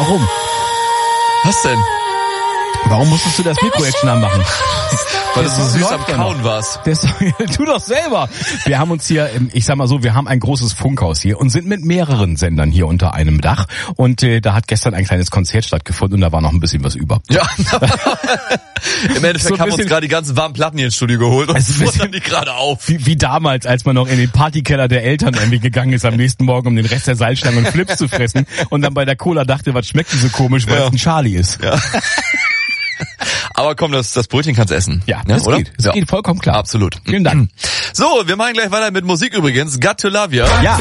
Speaker 2: Warum?
Speaker 4: Was denn?
Speaker 2: Warum musstest du das Mikro-Action anmachen?
Speaker 4: Weil du so süß am
Speaker 2: läuft ja
Speaker 4: Kauen
Speaker 2: noch.
Speaker 4: warst.
Speaker 2: Das, tu doch selber. Wir haben uns hier, ich sag mal so, wir haben ein großes Funkhaus hier und sind mit mehreren Sendern hier unter einem Dach. Und äh, da hat gestern ein kleines Konzert stattgefunden und da war noch ein bisschen was über.
Speaker 4: Ja. Im Endeffekt
Speaker 2: So ein
Speaker 4: haben wir uns
Speaker 2: bisschen-
Speaker 4: gerade die ganzen warmen Platten hier ins Studio geholt und
Speaker 2: Es ist ein
Speaker 4: futtern die gerade auf.
Speaker 2: Wie, wie damals, als man noch in den Partykeller der Eltern irgendwie gegangen ist am nächsten Morgen, um den Rest der Salzstangen und Flips zu fressen und dann bei der Cola dachte, was schmeckt denn so komisch, weil
Speaker 4: Ja.
Speaker 2: es ein Charlie ist.
Speaker 4: Ja. Aber komm, das, das Brötchen kannst essen.
Speaker 2: Ja, das
Speaker 4: oder?
Speaker 2: geht. Das
Speaker 4: Ja.
Speaker 2: geht vollkommen klar.
Speaker 4: Absolut.
Speaker 2: Vielen Dank.
Speaker 4: So, wir machen gleich weiter mit Musik übrigens. Got to Love Ya.
Speaker 2: Ja.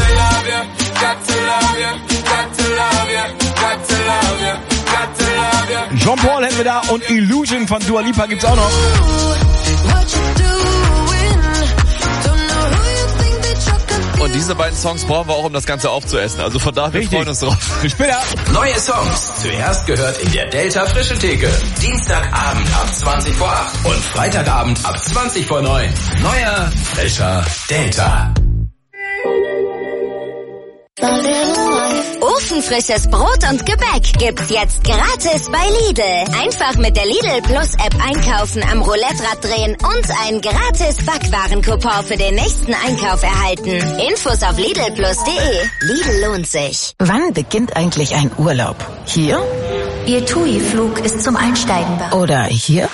Speaker 2: Jean-Paul hätten wir da und Illusion von Dua Lipa gibt's auch noch.
Speaker 4: Und diese beiden Songs brauchen wir auch, um das Ganze aufzuessen. Also von daher, wir
Speaker 2: Richtig.
Speaker 4: freuen uns drauf.
Speaker 2: Bis später.
Speaker 7: Neue Songs. Zuerst gehört in der Delta Frische Theke. Dienstagabend ab zwanzig vor acht und Freitagabend ab zwanzig vor neun. Neuer, frischer Delta.
Speaker 15: Ofenfrisches Brot und Gebäck gibt's jetzt gratis bei Lidl. Einfach mit der Lidl Plus App einkaufen, am Roulette-Rad drehen und einen gratis Backwarencoupon für den nächsten Einkauf erhalten. Infos auf lidl plus punkt de. Lidl lohnt sich.
Speaker 9: Wann beginnt eigentlich ein Urlaub? Hier?
Speaker 16: Ihr TUI-Flug ist zum Einsteigen bereit.
Speaker 9: Oder hier?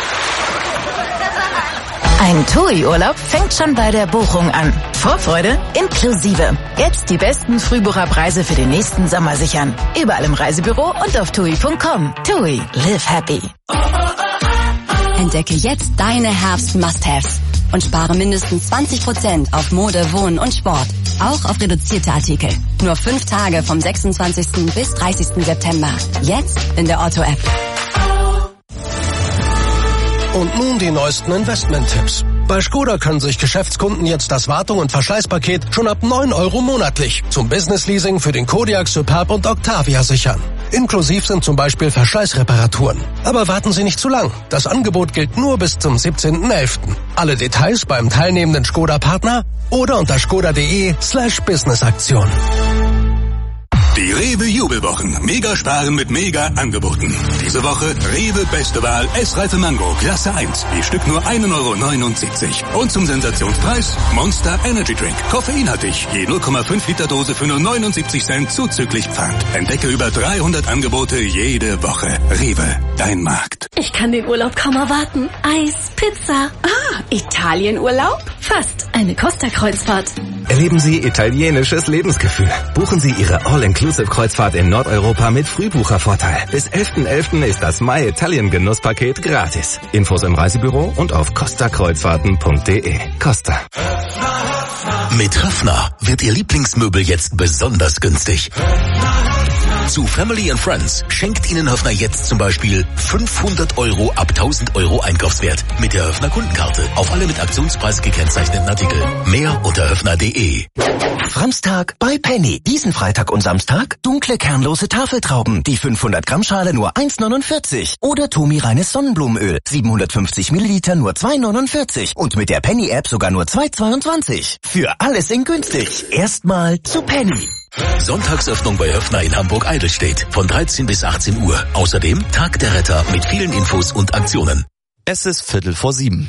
Speaker 9: Ein TUI-Urlaub fängt schon bei der Buchung an. Vorfreude inklusive. Jetzt die besten Frühbucherpreise für den nächsten Sommer sichern. Überall im Reisebüro und auf tui punkt com. TUI, live happy.
Speaker 17: Entdecke jetzt deine Herbst-Must-Haves und spare mindestens zwanzig Prozent auf Mode, Wohnen und Sport. Auch auf reduzierte Artikel. Nur fünf Tage vom sechsundzwanzigsten bis dreißigsten September. Jetzt in der Otto-App.
Speaker 18: Und nun die neuesten Investment-Tipps. Bei Skoda können sich Geschäftskunden jetzt das Wartung- und Verschleißpaket schon ab neun Euro monatlich zum Business-Leasing für den Kodiaq, Superb und Octavia sichern. Inklusiv sind zum Beispiel Verschleißreparaturen. Aber warten Sie nicht zu lang. Das Angebot gilt nur bis zum siebzehnten elften Alle Details beim teilnehmenden Skoda-Partner oder unter skoda.de slash Business-Aktion.
Speaker 25: Die Rewe Jubelwochen. Mega sparen mit mega Angeboten. Diese Woche Rewe Beste Wahl Essreife Mango Klasse eins. Die Stück nur ein Euro neunundsiebzig. Und zum Sensationspreis Monster Energy Drink. Koffeinhaltig. Je null Komma fünf Liter Dose für nur neunundsiebzig Cent zuzüglich Pfand. Entdecke über dreihundert Angebote jede Woche. Rewe, dein Markt.
Speaker 16: Ich kann den Urlaub kaum erwarten. Eis, Pizza. Ah, Italienurlaub? Fast. Eine Costa-Kreuzfahrt.
Speaker 26: Erleben Sie italienisches Lebensgefühl. Buchen Sie Ihre All-Inclusive-Kreuzfahrt in Nordeuropa mit Frühbuchervorteil. Bis elften elften ist das My Italien Genusspaket gratis. Infos im Reisebüro und auf costa kreuzfahrten punkt de. Costa.
Speaker 7: Mit Höffner wird Ihr Lieblingsmöbel jetzt besonders günstig. Zu Family and Friends schenkt Ihnen Höffner jetzt zum Beispiel fünfhundert Euro ab tausend Euro Einkaufswert mit der Höffner Kundenkarte auf alle mit Aktionspreis gekennzeichneten Artikel. Mehr unter höffner punkt de.
Speaker 23: Samstag bei Penny. Diesen Freitag und Samstag dunkle kernlose Tafeltrauben. Die fünfhundert Gramm Schale nur eins neunundvierzig. Oder Tomi reines Sonnenblumenöl. siebenhundertfünfzig Milliliter nur zwei neunundvierzig. Und mit der Penny App sogar nur zwei zweiundzwanzig. Für alles in günstig. Erstmal zu Penny.
Speaker 7: Sonntagsöffnung bei Höffner in Hamburg-Eidelstedt von dreizehn bis achtzehn Uhr. Außerdem Tag der Retter mit vielen Infos und Aktionen.
Speaker 4: Es ist Viertel vor sieben.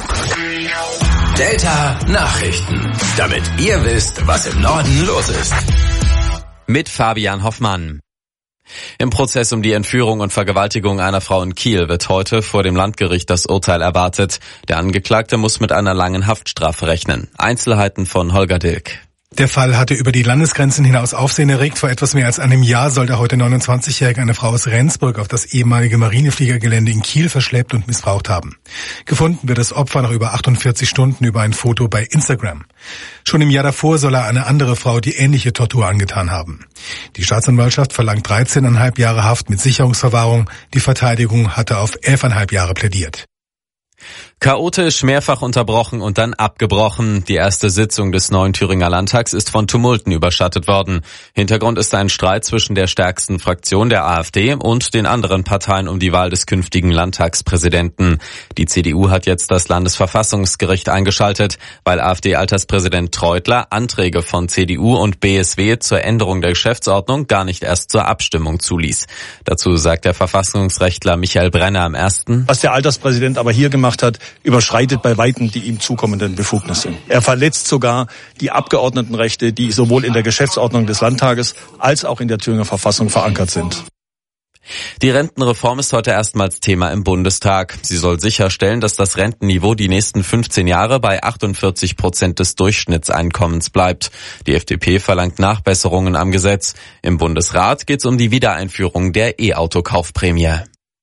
Speaker 7: Delta Nachrichten. Damit ihr wisst, was im Norden los ist.
Speaker 3: Mit Fabian Hoffmann. Im Prozess um die Entführung und Vergewaltigung einer Frau in Kiel wird heute vor dem Landgericht das Urteil erwartet. Der Angeklagte muss mit einer langen Haftstrafe rechnen. Einzelheiten von Holger Dilk.
Speaker 27: Der Fall hatte über die Landesgrenzen hinaus Aufsehen erregt. Vor etwas mehr als einem Jahr soll der heute neunundzwanzigjährige eine Frau aus Rendsburg auf das ehemalige Marinefliegergelände in Kiel verschleppt und missbraucht haben. Gefunden wird das Opfer nach über achtundvierzig Stunden über ein Foto bei Instagram. Schon im Jahr davor soll er eine andere Frau die ähnliche Tortur angetan haben. Die Staatsanwaltschaft verlangt dreizehn Komma fünf Jahre Haft mit Sicherungsverwahrung. Die Verteidigung hatte auf elf Komma fünf Jahre plädiert.
Speaker 3: Chaotisch, mehrfach unterbrochen und dann abgebrochen. Die erste Sitzung des neuen Thüringer Landtags ist von Tumulten überschattet worden. Hintergrund ist ein Streit zwischen der stärksten Fraktion der AfD und den anderen Parteien um die Wahl des künftigen Landtagspräsidenten. Die C D U hat jetzt das Landesverfassungsgericht eingeschaltet, weil AfD-Alterspräsident Treutler Anträge von C D U und B S W zur Änderung der Geschäftsordnung gar nicht erst zur Abstimmung zuließ. Dazu sagt der Verfassungsrechtler Michael Brenner am ersten:
Speaker 6: Was der Alterspräsident aber hier gemacht hat, überschreitet bei Weitem die ihm zukommenden Befugnisse. Er verletzt sogar die Abgeordnetenrechte, die sowohl in der Geschäftsordnung des Landtages als auch in der Thüringer Verfassung verankert sind.
Speaker 3: Die Rentenreform ist heute erstmals Thema im Bundestag. Sie soll sicherstellen, dass das Rentenniveau die nächsten fünfzehn Jahre bei achtundvierzig Prozent des Durchschnittseinkommens bleibt. Die F D P verlangt Nachbesserungen am Gesetz. Im Bundesrat geht es um die Wiedereinführung der E-Auto-Kaufprämie.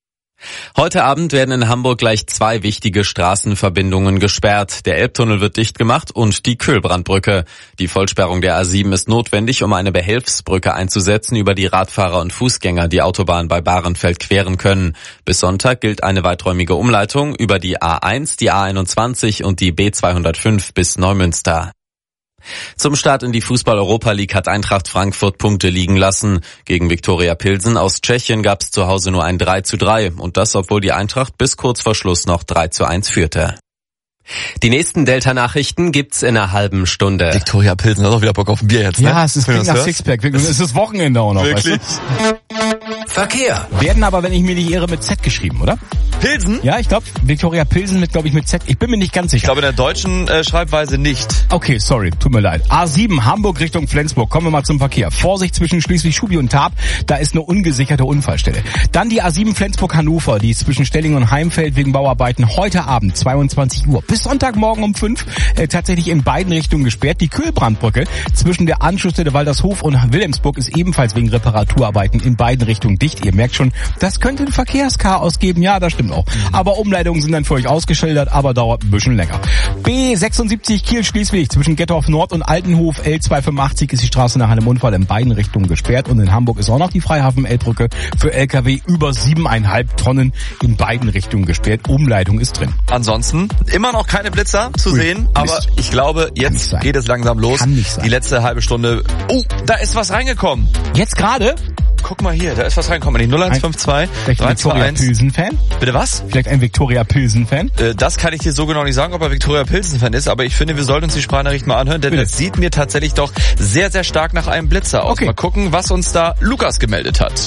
Speaker 3: Heute Abend werden in Hamburg gleich zwei wichtige Straßenverbindungen gesperrt. Der Elbtunnel wird dicht gemacht und die Kühlbrandbrücke. Die Vollsperrung der A sieben ist notwendig, um eine Behelfsbrücke einzusetzen, über die Radfahrer und Fußgänger die Autobahn bei Bahrenfeld queren können. Bis Sonntag gilt eine weiträumige Umleitung über die A eins, die A einundzwanzig und die B zweihundertfünf bis Neumünster. Zum Start in die Fußball-Europa League hat Eintracht Frankfurt Punkte liegen lassen. Gegen Viktoria Pilsen aus Tschechien gab es zu Hause nur ein drei zu drei. Und das, obwohl die Eintracht bis kurz vor Schluss noch drei zu eins führte. Die nächsten Delta-Nachrichten gibt's in einer halben Stunde.
Speaker 4: Viktoria Pilsen hat auch wieder Bock auf ein Bier jetzt, ne?
Speaker 2: Ja, es ist klingt nach Sixpack. Es ist das Wochenende auch noch,
Speaker 4: Wirklich?
Speaker 2: weißt du?
Speaker 7: Verkehr.
Speaker 2: Werden aber, wenn ich mich nicht irre, mit Z geschrieben, oder?
Speaker 4: Pilsen?
Speaker 2: Ja, ich glaube, Viktoria Pilsen mit, glaube ich, mit Z. Ich bin mir nicht ganz sicher.
Speaker 4: Ich glaube, in der deutschen äh, Schreibweise nicht.
Speaker 2: Okay, sorry, tut mir leid. A sieben, Hamburg Richtung Flensburg. Kommen wir mal zum Verkehr. Vorsicht zwischen Schleswig-Schubi und Tarp. Da ist eine ungesicherte Unfallstelle. Dann die A sieben Flensburg-Hannover. Die ist zwischen Stelling und Heimfeld wegen Bauarbeiten heute Abend, zweiundzwanzig Uhr. Bis Sonntagmorgen um fünf äh, tatsächlich in beiden Richtungen gesperrt. Die Kühlbrandbrücke zwischen der Anschlussstelle Waldershof und Wilhelmsburg ist ebenfalls wegen Reparaturarbeiten in beiden Richtungen dicht. Ihr merkt schon, das könnte ein Verkehrschaos geben. Ja, das stimmt auch. Aber Umleitungen sind dann für euch ausgeschildert, aber dauert ein bisschen länger. B sechsundsiebzig Kiel-Schleswig zwischen Gettorf Nord und Altenhof. L zweihundertfünfundachtzig ist die Straße nach einem Unfall in beiden Richtungen gesperrt. Und in Hamburg ist auch noch die Freihafen-L-Brücke für L K W über siebeneinhalb Tonnen in beiden Richtungen gesperrt. Umleitung ist drin.
Speaker 4: Ansonsten immer noch keine Blitzer zu
Speaker 2: Ui,
Speaker 4: sehen, aber
Speaker 2: Mist.
Speaker 4: ich glaube, jetzt geht es langsam los.
Speaker 2: Kann nicht sein.
Speaker 4: Die letzte halbe Stunde. Oh, da ist was reingekommen.
Speaker 2: Jetzt gerade?
Speaker 4: Guck mal hier, da ist was reingekommen. Die null eins fünf zwei
Speaker 2: Vielleicht ein
Speaker 4: drei zwei
Speaker 2: Viktoria
Speaker 4: eins.
Speaker 2: Pilsen-Fan?
Speaker 4: Bitte was?
Speaker 2: Vielleicht ein Viktoria Pilsen-Fan?
Speaker 4: Äh, das kann ich dir so genau nicht sagen, ob er Viktoria Pilsen-Fan ist, aber ich finde, wir sollten uns die Sprachnachricht mal anhören, denn
Speaker 2: Bitte.
Speaker 4: es sieht mir tatsächlich doch sehr, sehr stark nach einem Blitzer aus.
Speaker 2: Okay.
Speaker 4: Mal gucken, was uns da Lukas gemeldet hat.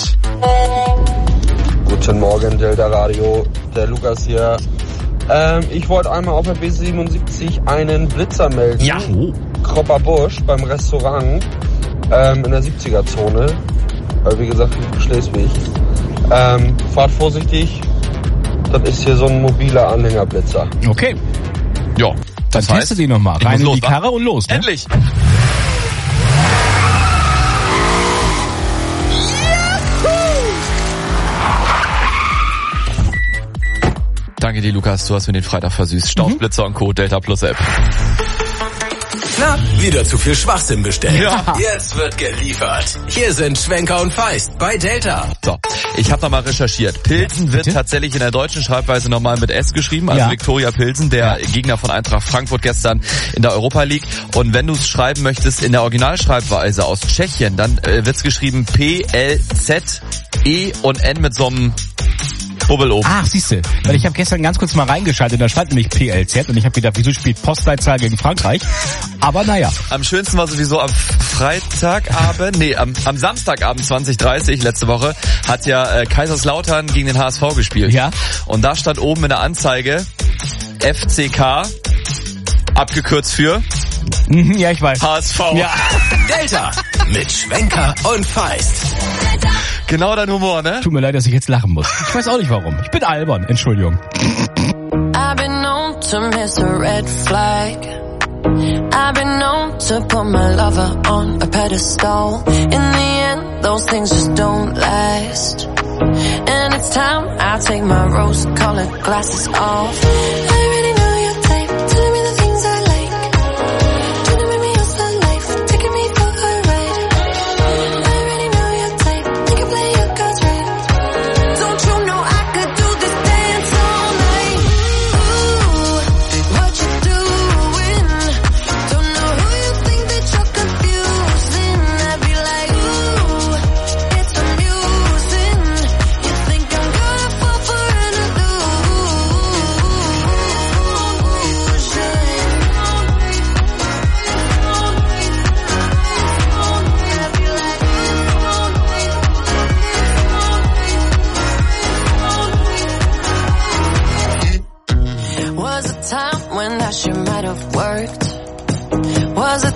Speaker 8: Guten Morgen, Delta Radio. Der Lukas hier. Ähm, ich wollte einmal auf der B siebenundsiebzig einen Blitzer melden.
Speaker 4: Ja.
Speaker 8: Oh. Kropper Busch beim Restaurant ähm, in der siebziger-Zone. Äh, wie gesagt, Schleswig. Ähm, fahrt vorsichtig. Das ist hier so ein mobiler Anhängerblitzer.
Speaker 2: Okay.
Speaker 4: Ja.
Speaker 2: Dann
Speaker 4: Das
Speaker 2: teste
Speaker 4: heißt,
Speaker 2: die nochmal.
Speaker 4: ich
Speaker 2: Rein
Speaker 4: muss
Speaker 2: in
Speaker 4: los,
Speaker 2: die
Speaker 4: wa?
Speaker 2: Karre und los. Ne?
Speaker 4: Endlich! Danke dir, Lukas. Du hast mir den Freitag versüßt. Staubblitzer und Co. Delta Plus App.
Speaker 7: Na, wieder zu viel Schwachsinn bestellt.
Speaker 4: Ja.
Speaker 7: Jetzt wird geliefert. Hier sind Schwenker und Feist bei Delta.
Speaker 4: So, ich habe nochmal recherchiert. Pilsen wird
Speaker 2: Bitte?
Speaker 4: tatsächlich in der deutschen Schreibweise nochmal mit S geschrieben, also
Speaker 2: Ja.
Speaker 4: Viktoria Pilsen, der Gegner von Eintracht Frankfurt gestern in der Europa League. Und wenn du es schreiben möchtest in der Originalschreibweise aus Tschechien, dann äh, wird's geschrieben P L Z E und N mit so einem Bubbel oben.
Speaker 2: Ach, siehste, weil ich habe gestern ganz kurz mal reingeschaltet, da stand nämlich P L Z und ich habe gedacht, wieso spielt Postleitzahl gegen Frankreich? Aber naja.
Speaker 4: Am schönsten war sowieso am Freitagabend, nee, am, am Samstagabend zwanzig dreißig, letzte Woche, hat ja äh, Kaiserslautern gegen den H S V gespielt.
Speaker 2: Ja.
Speaker 4: Und da stand oben in der Anzeige F C K, abgekürzt für
Speaker 2: Mhm, ja, ich weiß.
Speaker 4: H S V.
Speaker 2: Ja.
Speaker 7: Delta mit Schwenker und Feist.
Speaker 4: Genau dein Humor, ne?
Speaker 2: Tut mir leid, dass ich jetzt lachen muss. Ich weiß auch nicht warum. Ich bin albern, Entschuldigung.
Speaker 1: I've been known to miss a red flag. I've been known to put my lover on a pedestal. In the end, those things just don't last. And it's time I take my rose-colored glasses off. I already know your type, telling me the things I like. Trying to make me else alive, taking me for a ride. I already know your type, think I play your cards right. Don't you know I could do this dance all night? Ooh.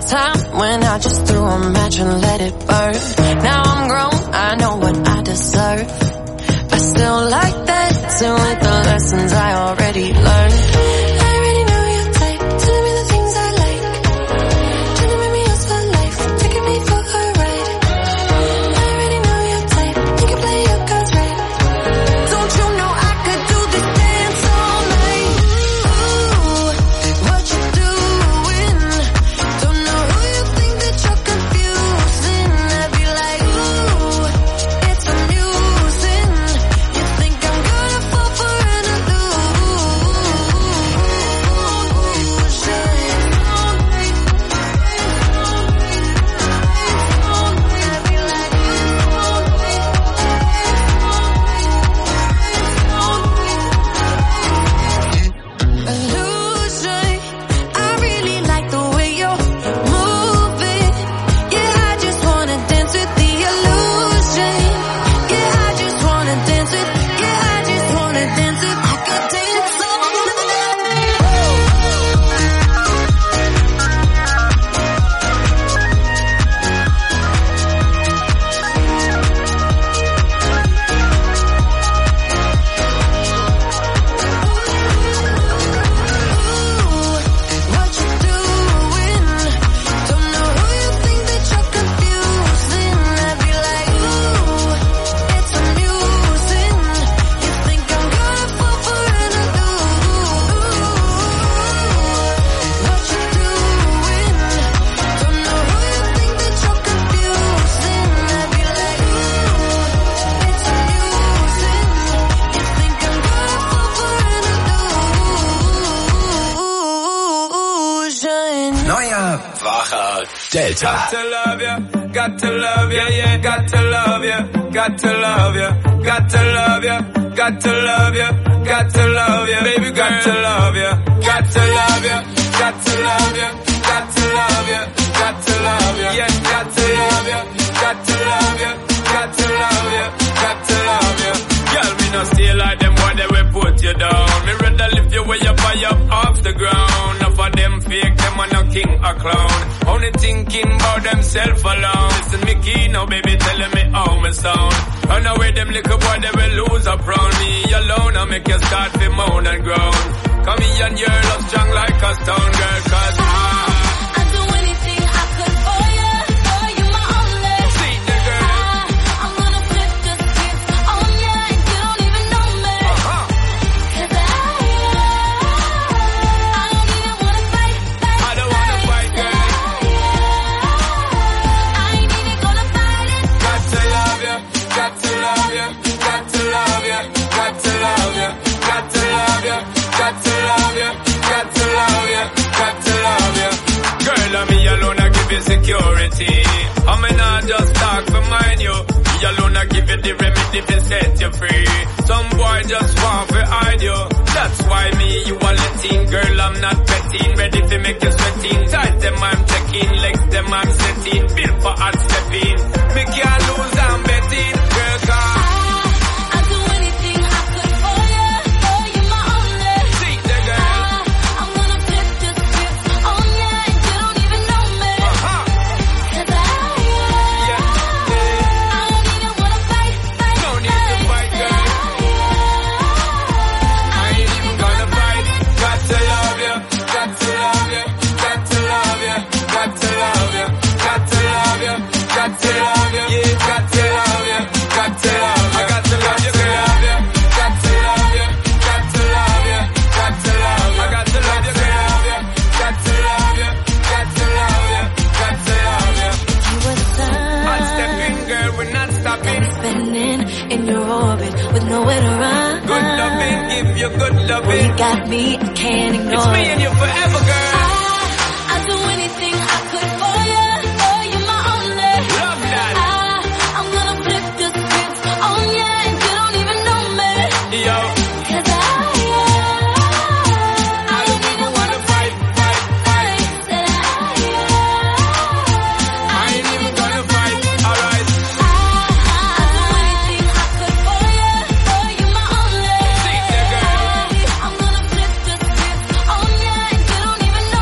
Speaker 1: last time when I just threw a match and let it burn. Now I'm grown, I know what I deserve. I still like dancing with the lessons I already learned. I already know your type, telling me the things I like, trying to make me yours for life, taking me for a ride. I already know your type, you can play your cards right. Don't you know I could do this dance all night? Ooh, what you doing? Don't know who you think that you're confusing. I'd be like, ooh, it's amusing. You think I'm gonna fall for an illusion. I really like the way you're moving. Yeah, I just wanna dance with the illusion. Yeah, I just wanna dance with. Yeah, I just wanna dance with. I could dance all what you doing? Don't know who you think that you're confusing. I'd be like, ooh, it's amusing. You think I'm gonna fall for an illusion? What you doing? Don't know who you think that you're confusing. I'd be like, ooh, it's amusing. You think I'm gonna fall for an illusion?
Speaker 7: Neuer, wacher Delta.
Speaker 5: Got to love ya, got to love ya, yeah, got to love ya, got to love ya, got to love ya, got to love ya, got to love ya, baby, got to love ya, got to love ya, got to love ya, got to love ya, got to love ya, yeah, got to love ya, got to love ya, got to love ya, got to love ya. Girl, me no stay like them boy, they will put you down. Me rather lift you way up high up off the ground. Enough of them fake, them are no king or clown. Only thinking about themself alone. Listen me key now, baby, telling me how me sound. Run away them little boy, they will lose up round me alone. I make you start to moan and groan. Come here and your love strong like a stone girl, cause I
Speaker 1: I'd do anything I could for you, for you my only.
Speaker 5: see the girl.
Speaker 1: I'm gonna flip the script on ya and you don't even know me.
Speaker 5: Uh-huh.
Speaker 1: Cause I, I don't even wanna fight, fight,
Speaker 5: I don't wanna fight, girl.
Speaker 1: I ain't even gonna fight it.
Speaker 5: Got to love ya, got to love ya, got to love ya, got to love ya, got to love ya, got to love ya, got to love ya, got to love ya. Girl, I'm me alone, I give you security. I may not just talk for mine, you. Me alone, I give you the remedy to set you free. Some boy just want to hide you. That's why me, you are letting. Girl, I'm not betting. Ready to make you sweating. Tight them, I'm checking. Legs them, I'm setting. Built for hard stepping. Me can't lose, I'm betting. Girl, cause
Speaker 1: I'd do anything I could for you, for you my only.
Speaker 5: see the girl.
Speaker 1: I'm gonna flip the script on ya and you don't even know me.
Speaker 5: Uh-huh.
Speaker 1: Cause I,
Speaker 5: Yeah,
Speaker 1: I don't even wanna fight, fight,
Speaker 5: no need to fight, girl. I ain't even gonna fight. Got to love ya, got to love ya, got to love ya, got to love ya, got to love ya, got to love ya, yeah, got to love ya, got to love ya, got to love ya, girl. Got to love ya, got to love ya, got to love ya, I got to love ya, girl. Got to love ya, got to love ya, got to love ya.
Speaker 1: you were the sun.
Speaker 5: Hot stepping, girl, we're not stopping.
Speaker 1: Spinning in your orbit with nowhere to run.
Speaker 5: Good loving, give you good
Speaker 1: Well,
Speaker 5: loving.
Speaker 1: you got me, I can't ignore
Speaker 5: It's me and you forever, girl.
Speaker 1: I, I'd do anything I could for you, for you my only.
Speaker 5: Love that.
Speaker 1: I, I'm gonna flip the script on ya and you don't even know me.
Speaker 5: Yo,
Speaker 1: Cause I,
Speaker 5: I don't even wanna fight, fight, fight.
Speaker 1: said I,
Speaker 5: I ain't even gonna fight. Alright,
Speaker 1: I'd do anything I could for you, for you my only.
Speaker 5: see the girl.
Speaker 1: I'm gonna flip the script on ya and you don't even know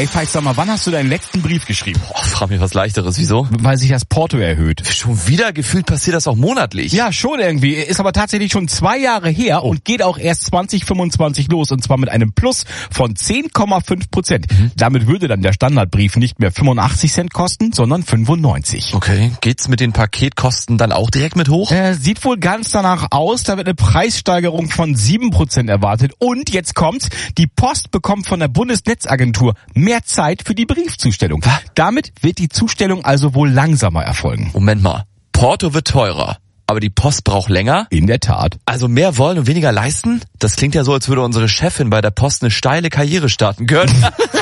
Speaker 2: Ey, Feist, sag mal, wann hast du deinen letzten Brief geschrieben?
Speaker 4: Boah, frag mich was Leichteres. Wieso?
Speaker 2: Weil sich das Porto erhöht.
Speaker 4: Schon wieder? Gefühlt passiert das auch monatlich.
Speaker 2: Ja, schon irgendwie. Ist aber tatsächlich schon zwei Jahre her und geht auch erst zwanzig fünfundzwanzig los. Und zwar mit einem Plus von zehn Komma fünf Prozent. Mhm. Damit würde dann der Standardbrief nicht mehr fünfundachtzig Cent kosten, sondern fünfundneunzig.
Speaker 4: Okay. Geht's mit den Paketkosten dann auch direkt mit hoch?
Speaker 2: Äh, sieht wohl ganz danach aus. Da wird eine Preissteigerung von sieben Prozent erwartet. Und jetzt kommt's. Die Post bekommt von der Bundesnetzagentur mehr Zeit für die Briefzustellung. Was? Damit wird die Zustellung also wohl langsamer erfolgen.
Speaker 4: Moment mal. Porto wird teurer. Aber die Post braucht länger?
Speaker 2: In der Tat.
Speaker 4: Also mehr wollen und weniger leisten? Das klingt ja so, als würde unsere Chefin bei der Post eine steile Karriere starten können.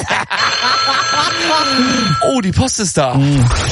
Speaker 4: Oh, die Post ist da.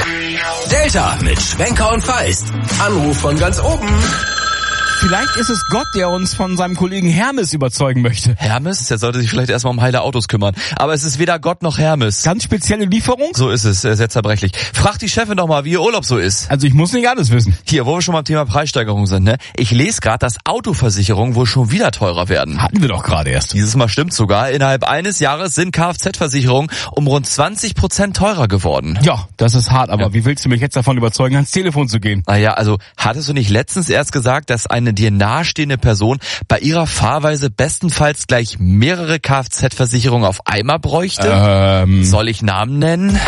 Speaker 7: Delta mit Schwenker und Feist. Anruf von ganz oben.
Speaker 2: Vielleicht ist es Gott, der uns von seinem Kollegen Hermes überzeugen möchte.
Speaker 4: Hermes? Der sollte sich vielleicht erstmal um heile Autos kümmern. Aber es ist weder Gott noch Hermes.
Speaker 2: Ganz spezielle Lieferung?
Speaker 4: So ist es, sehr zerbrechlich. Frag die Chefin doch mal, wie ihr Urlaub so ist.
Speaker 2: Also ich muss nicht alles wissen.
Speaker 4: Hier, wo wir schon beim Thema Preissteigerung sind, ne? Ich lese gerade, dass Autoversicherungen wohl schon wieder teurer werden.
Speaker 2: Hatten wir doch gerade erst.
Speaker 4: Dieses Mal stimmt sogar. Innerhalb eines Jahres sind Kfz-Versicherungen um rund zwanzig Prozent teurer geworden.
Speaker 2: Ja, das ist hart, aber ja. Wie willst du mich jetzt davon überzeugen, ans Telefon zu gehen?
Speaker 4: Naja, also hattest du nicht letztens erst gesagt, dass eine dir nahestehende Person bei ihrer Fahrweise bestenfalls gleich mehrere Kfz-Versicherungen auf einmal bräuchte?
Speaker 2: Ähm.
Speaker 4: Soll ich Namen nennen?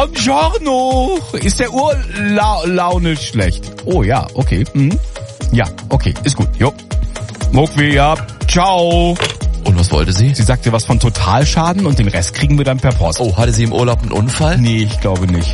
Speaker 2: Buongiorno! Ist der Urlaune schlecht? Oh ja, okay. Mhm. Ja, okay, ist gut. Jo. Mokwi, ja. Ciao.
Speaker 4: Und was wollte sie?
Speaker 2: Sie sagte was von Totalschaden und den Rest kriegen wir dann per Post.
Speaker 4: Oh, hatte sie im Urlaub einen Unfall?
Speaker 2: Nee, ich glaube nicht.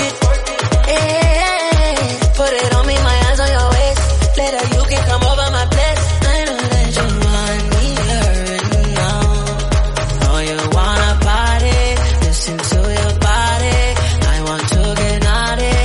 Speaker 1: Later you can come over my place.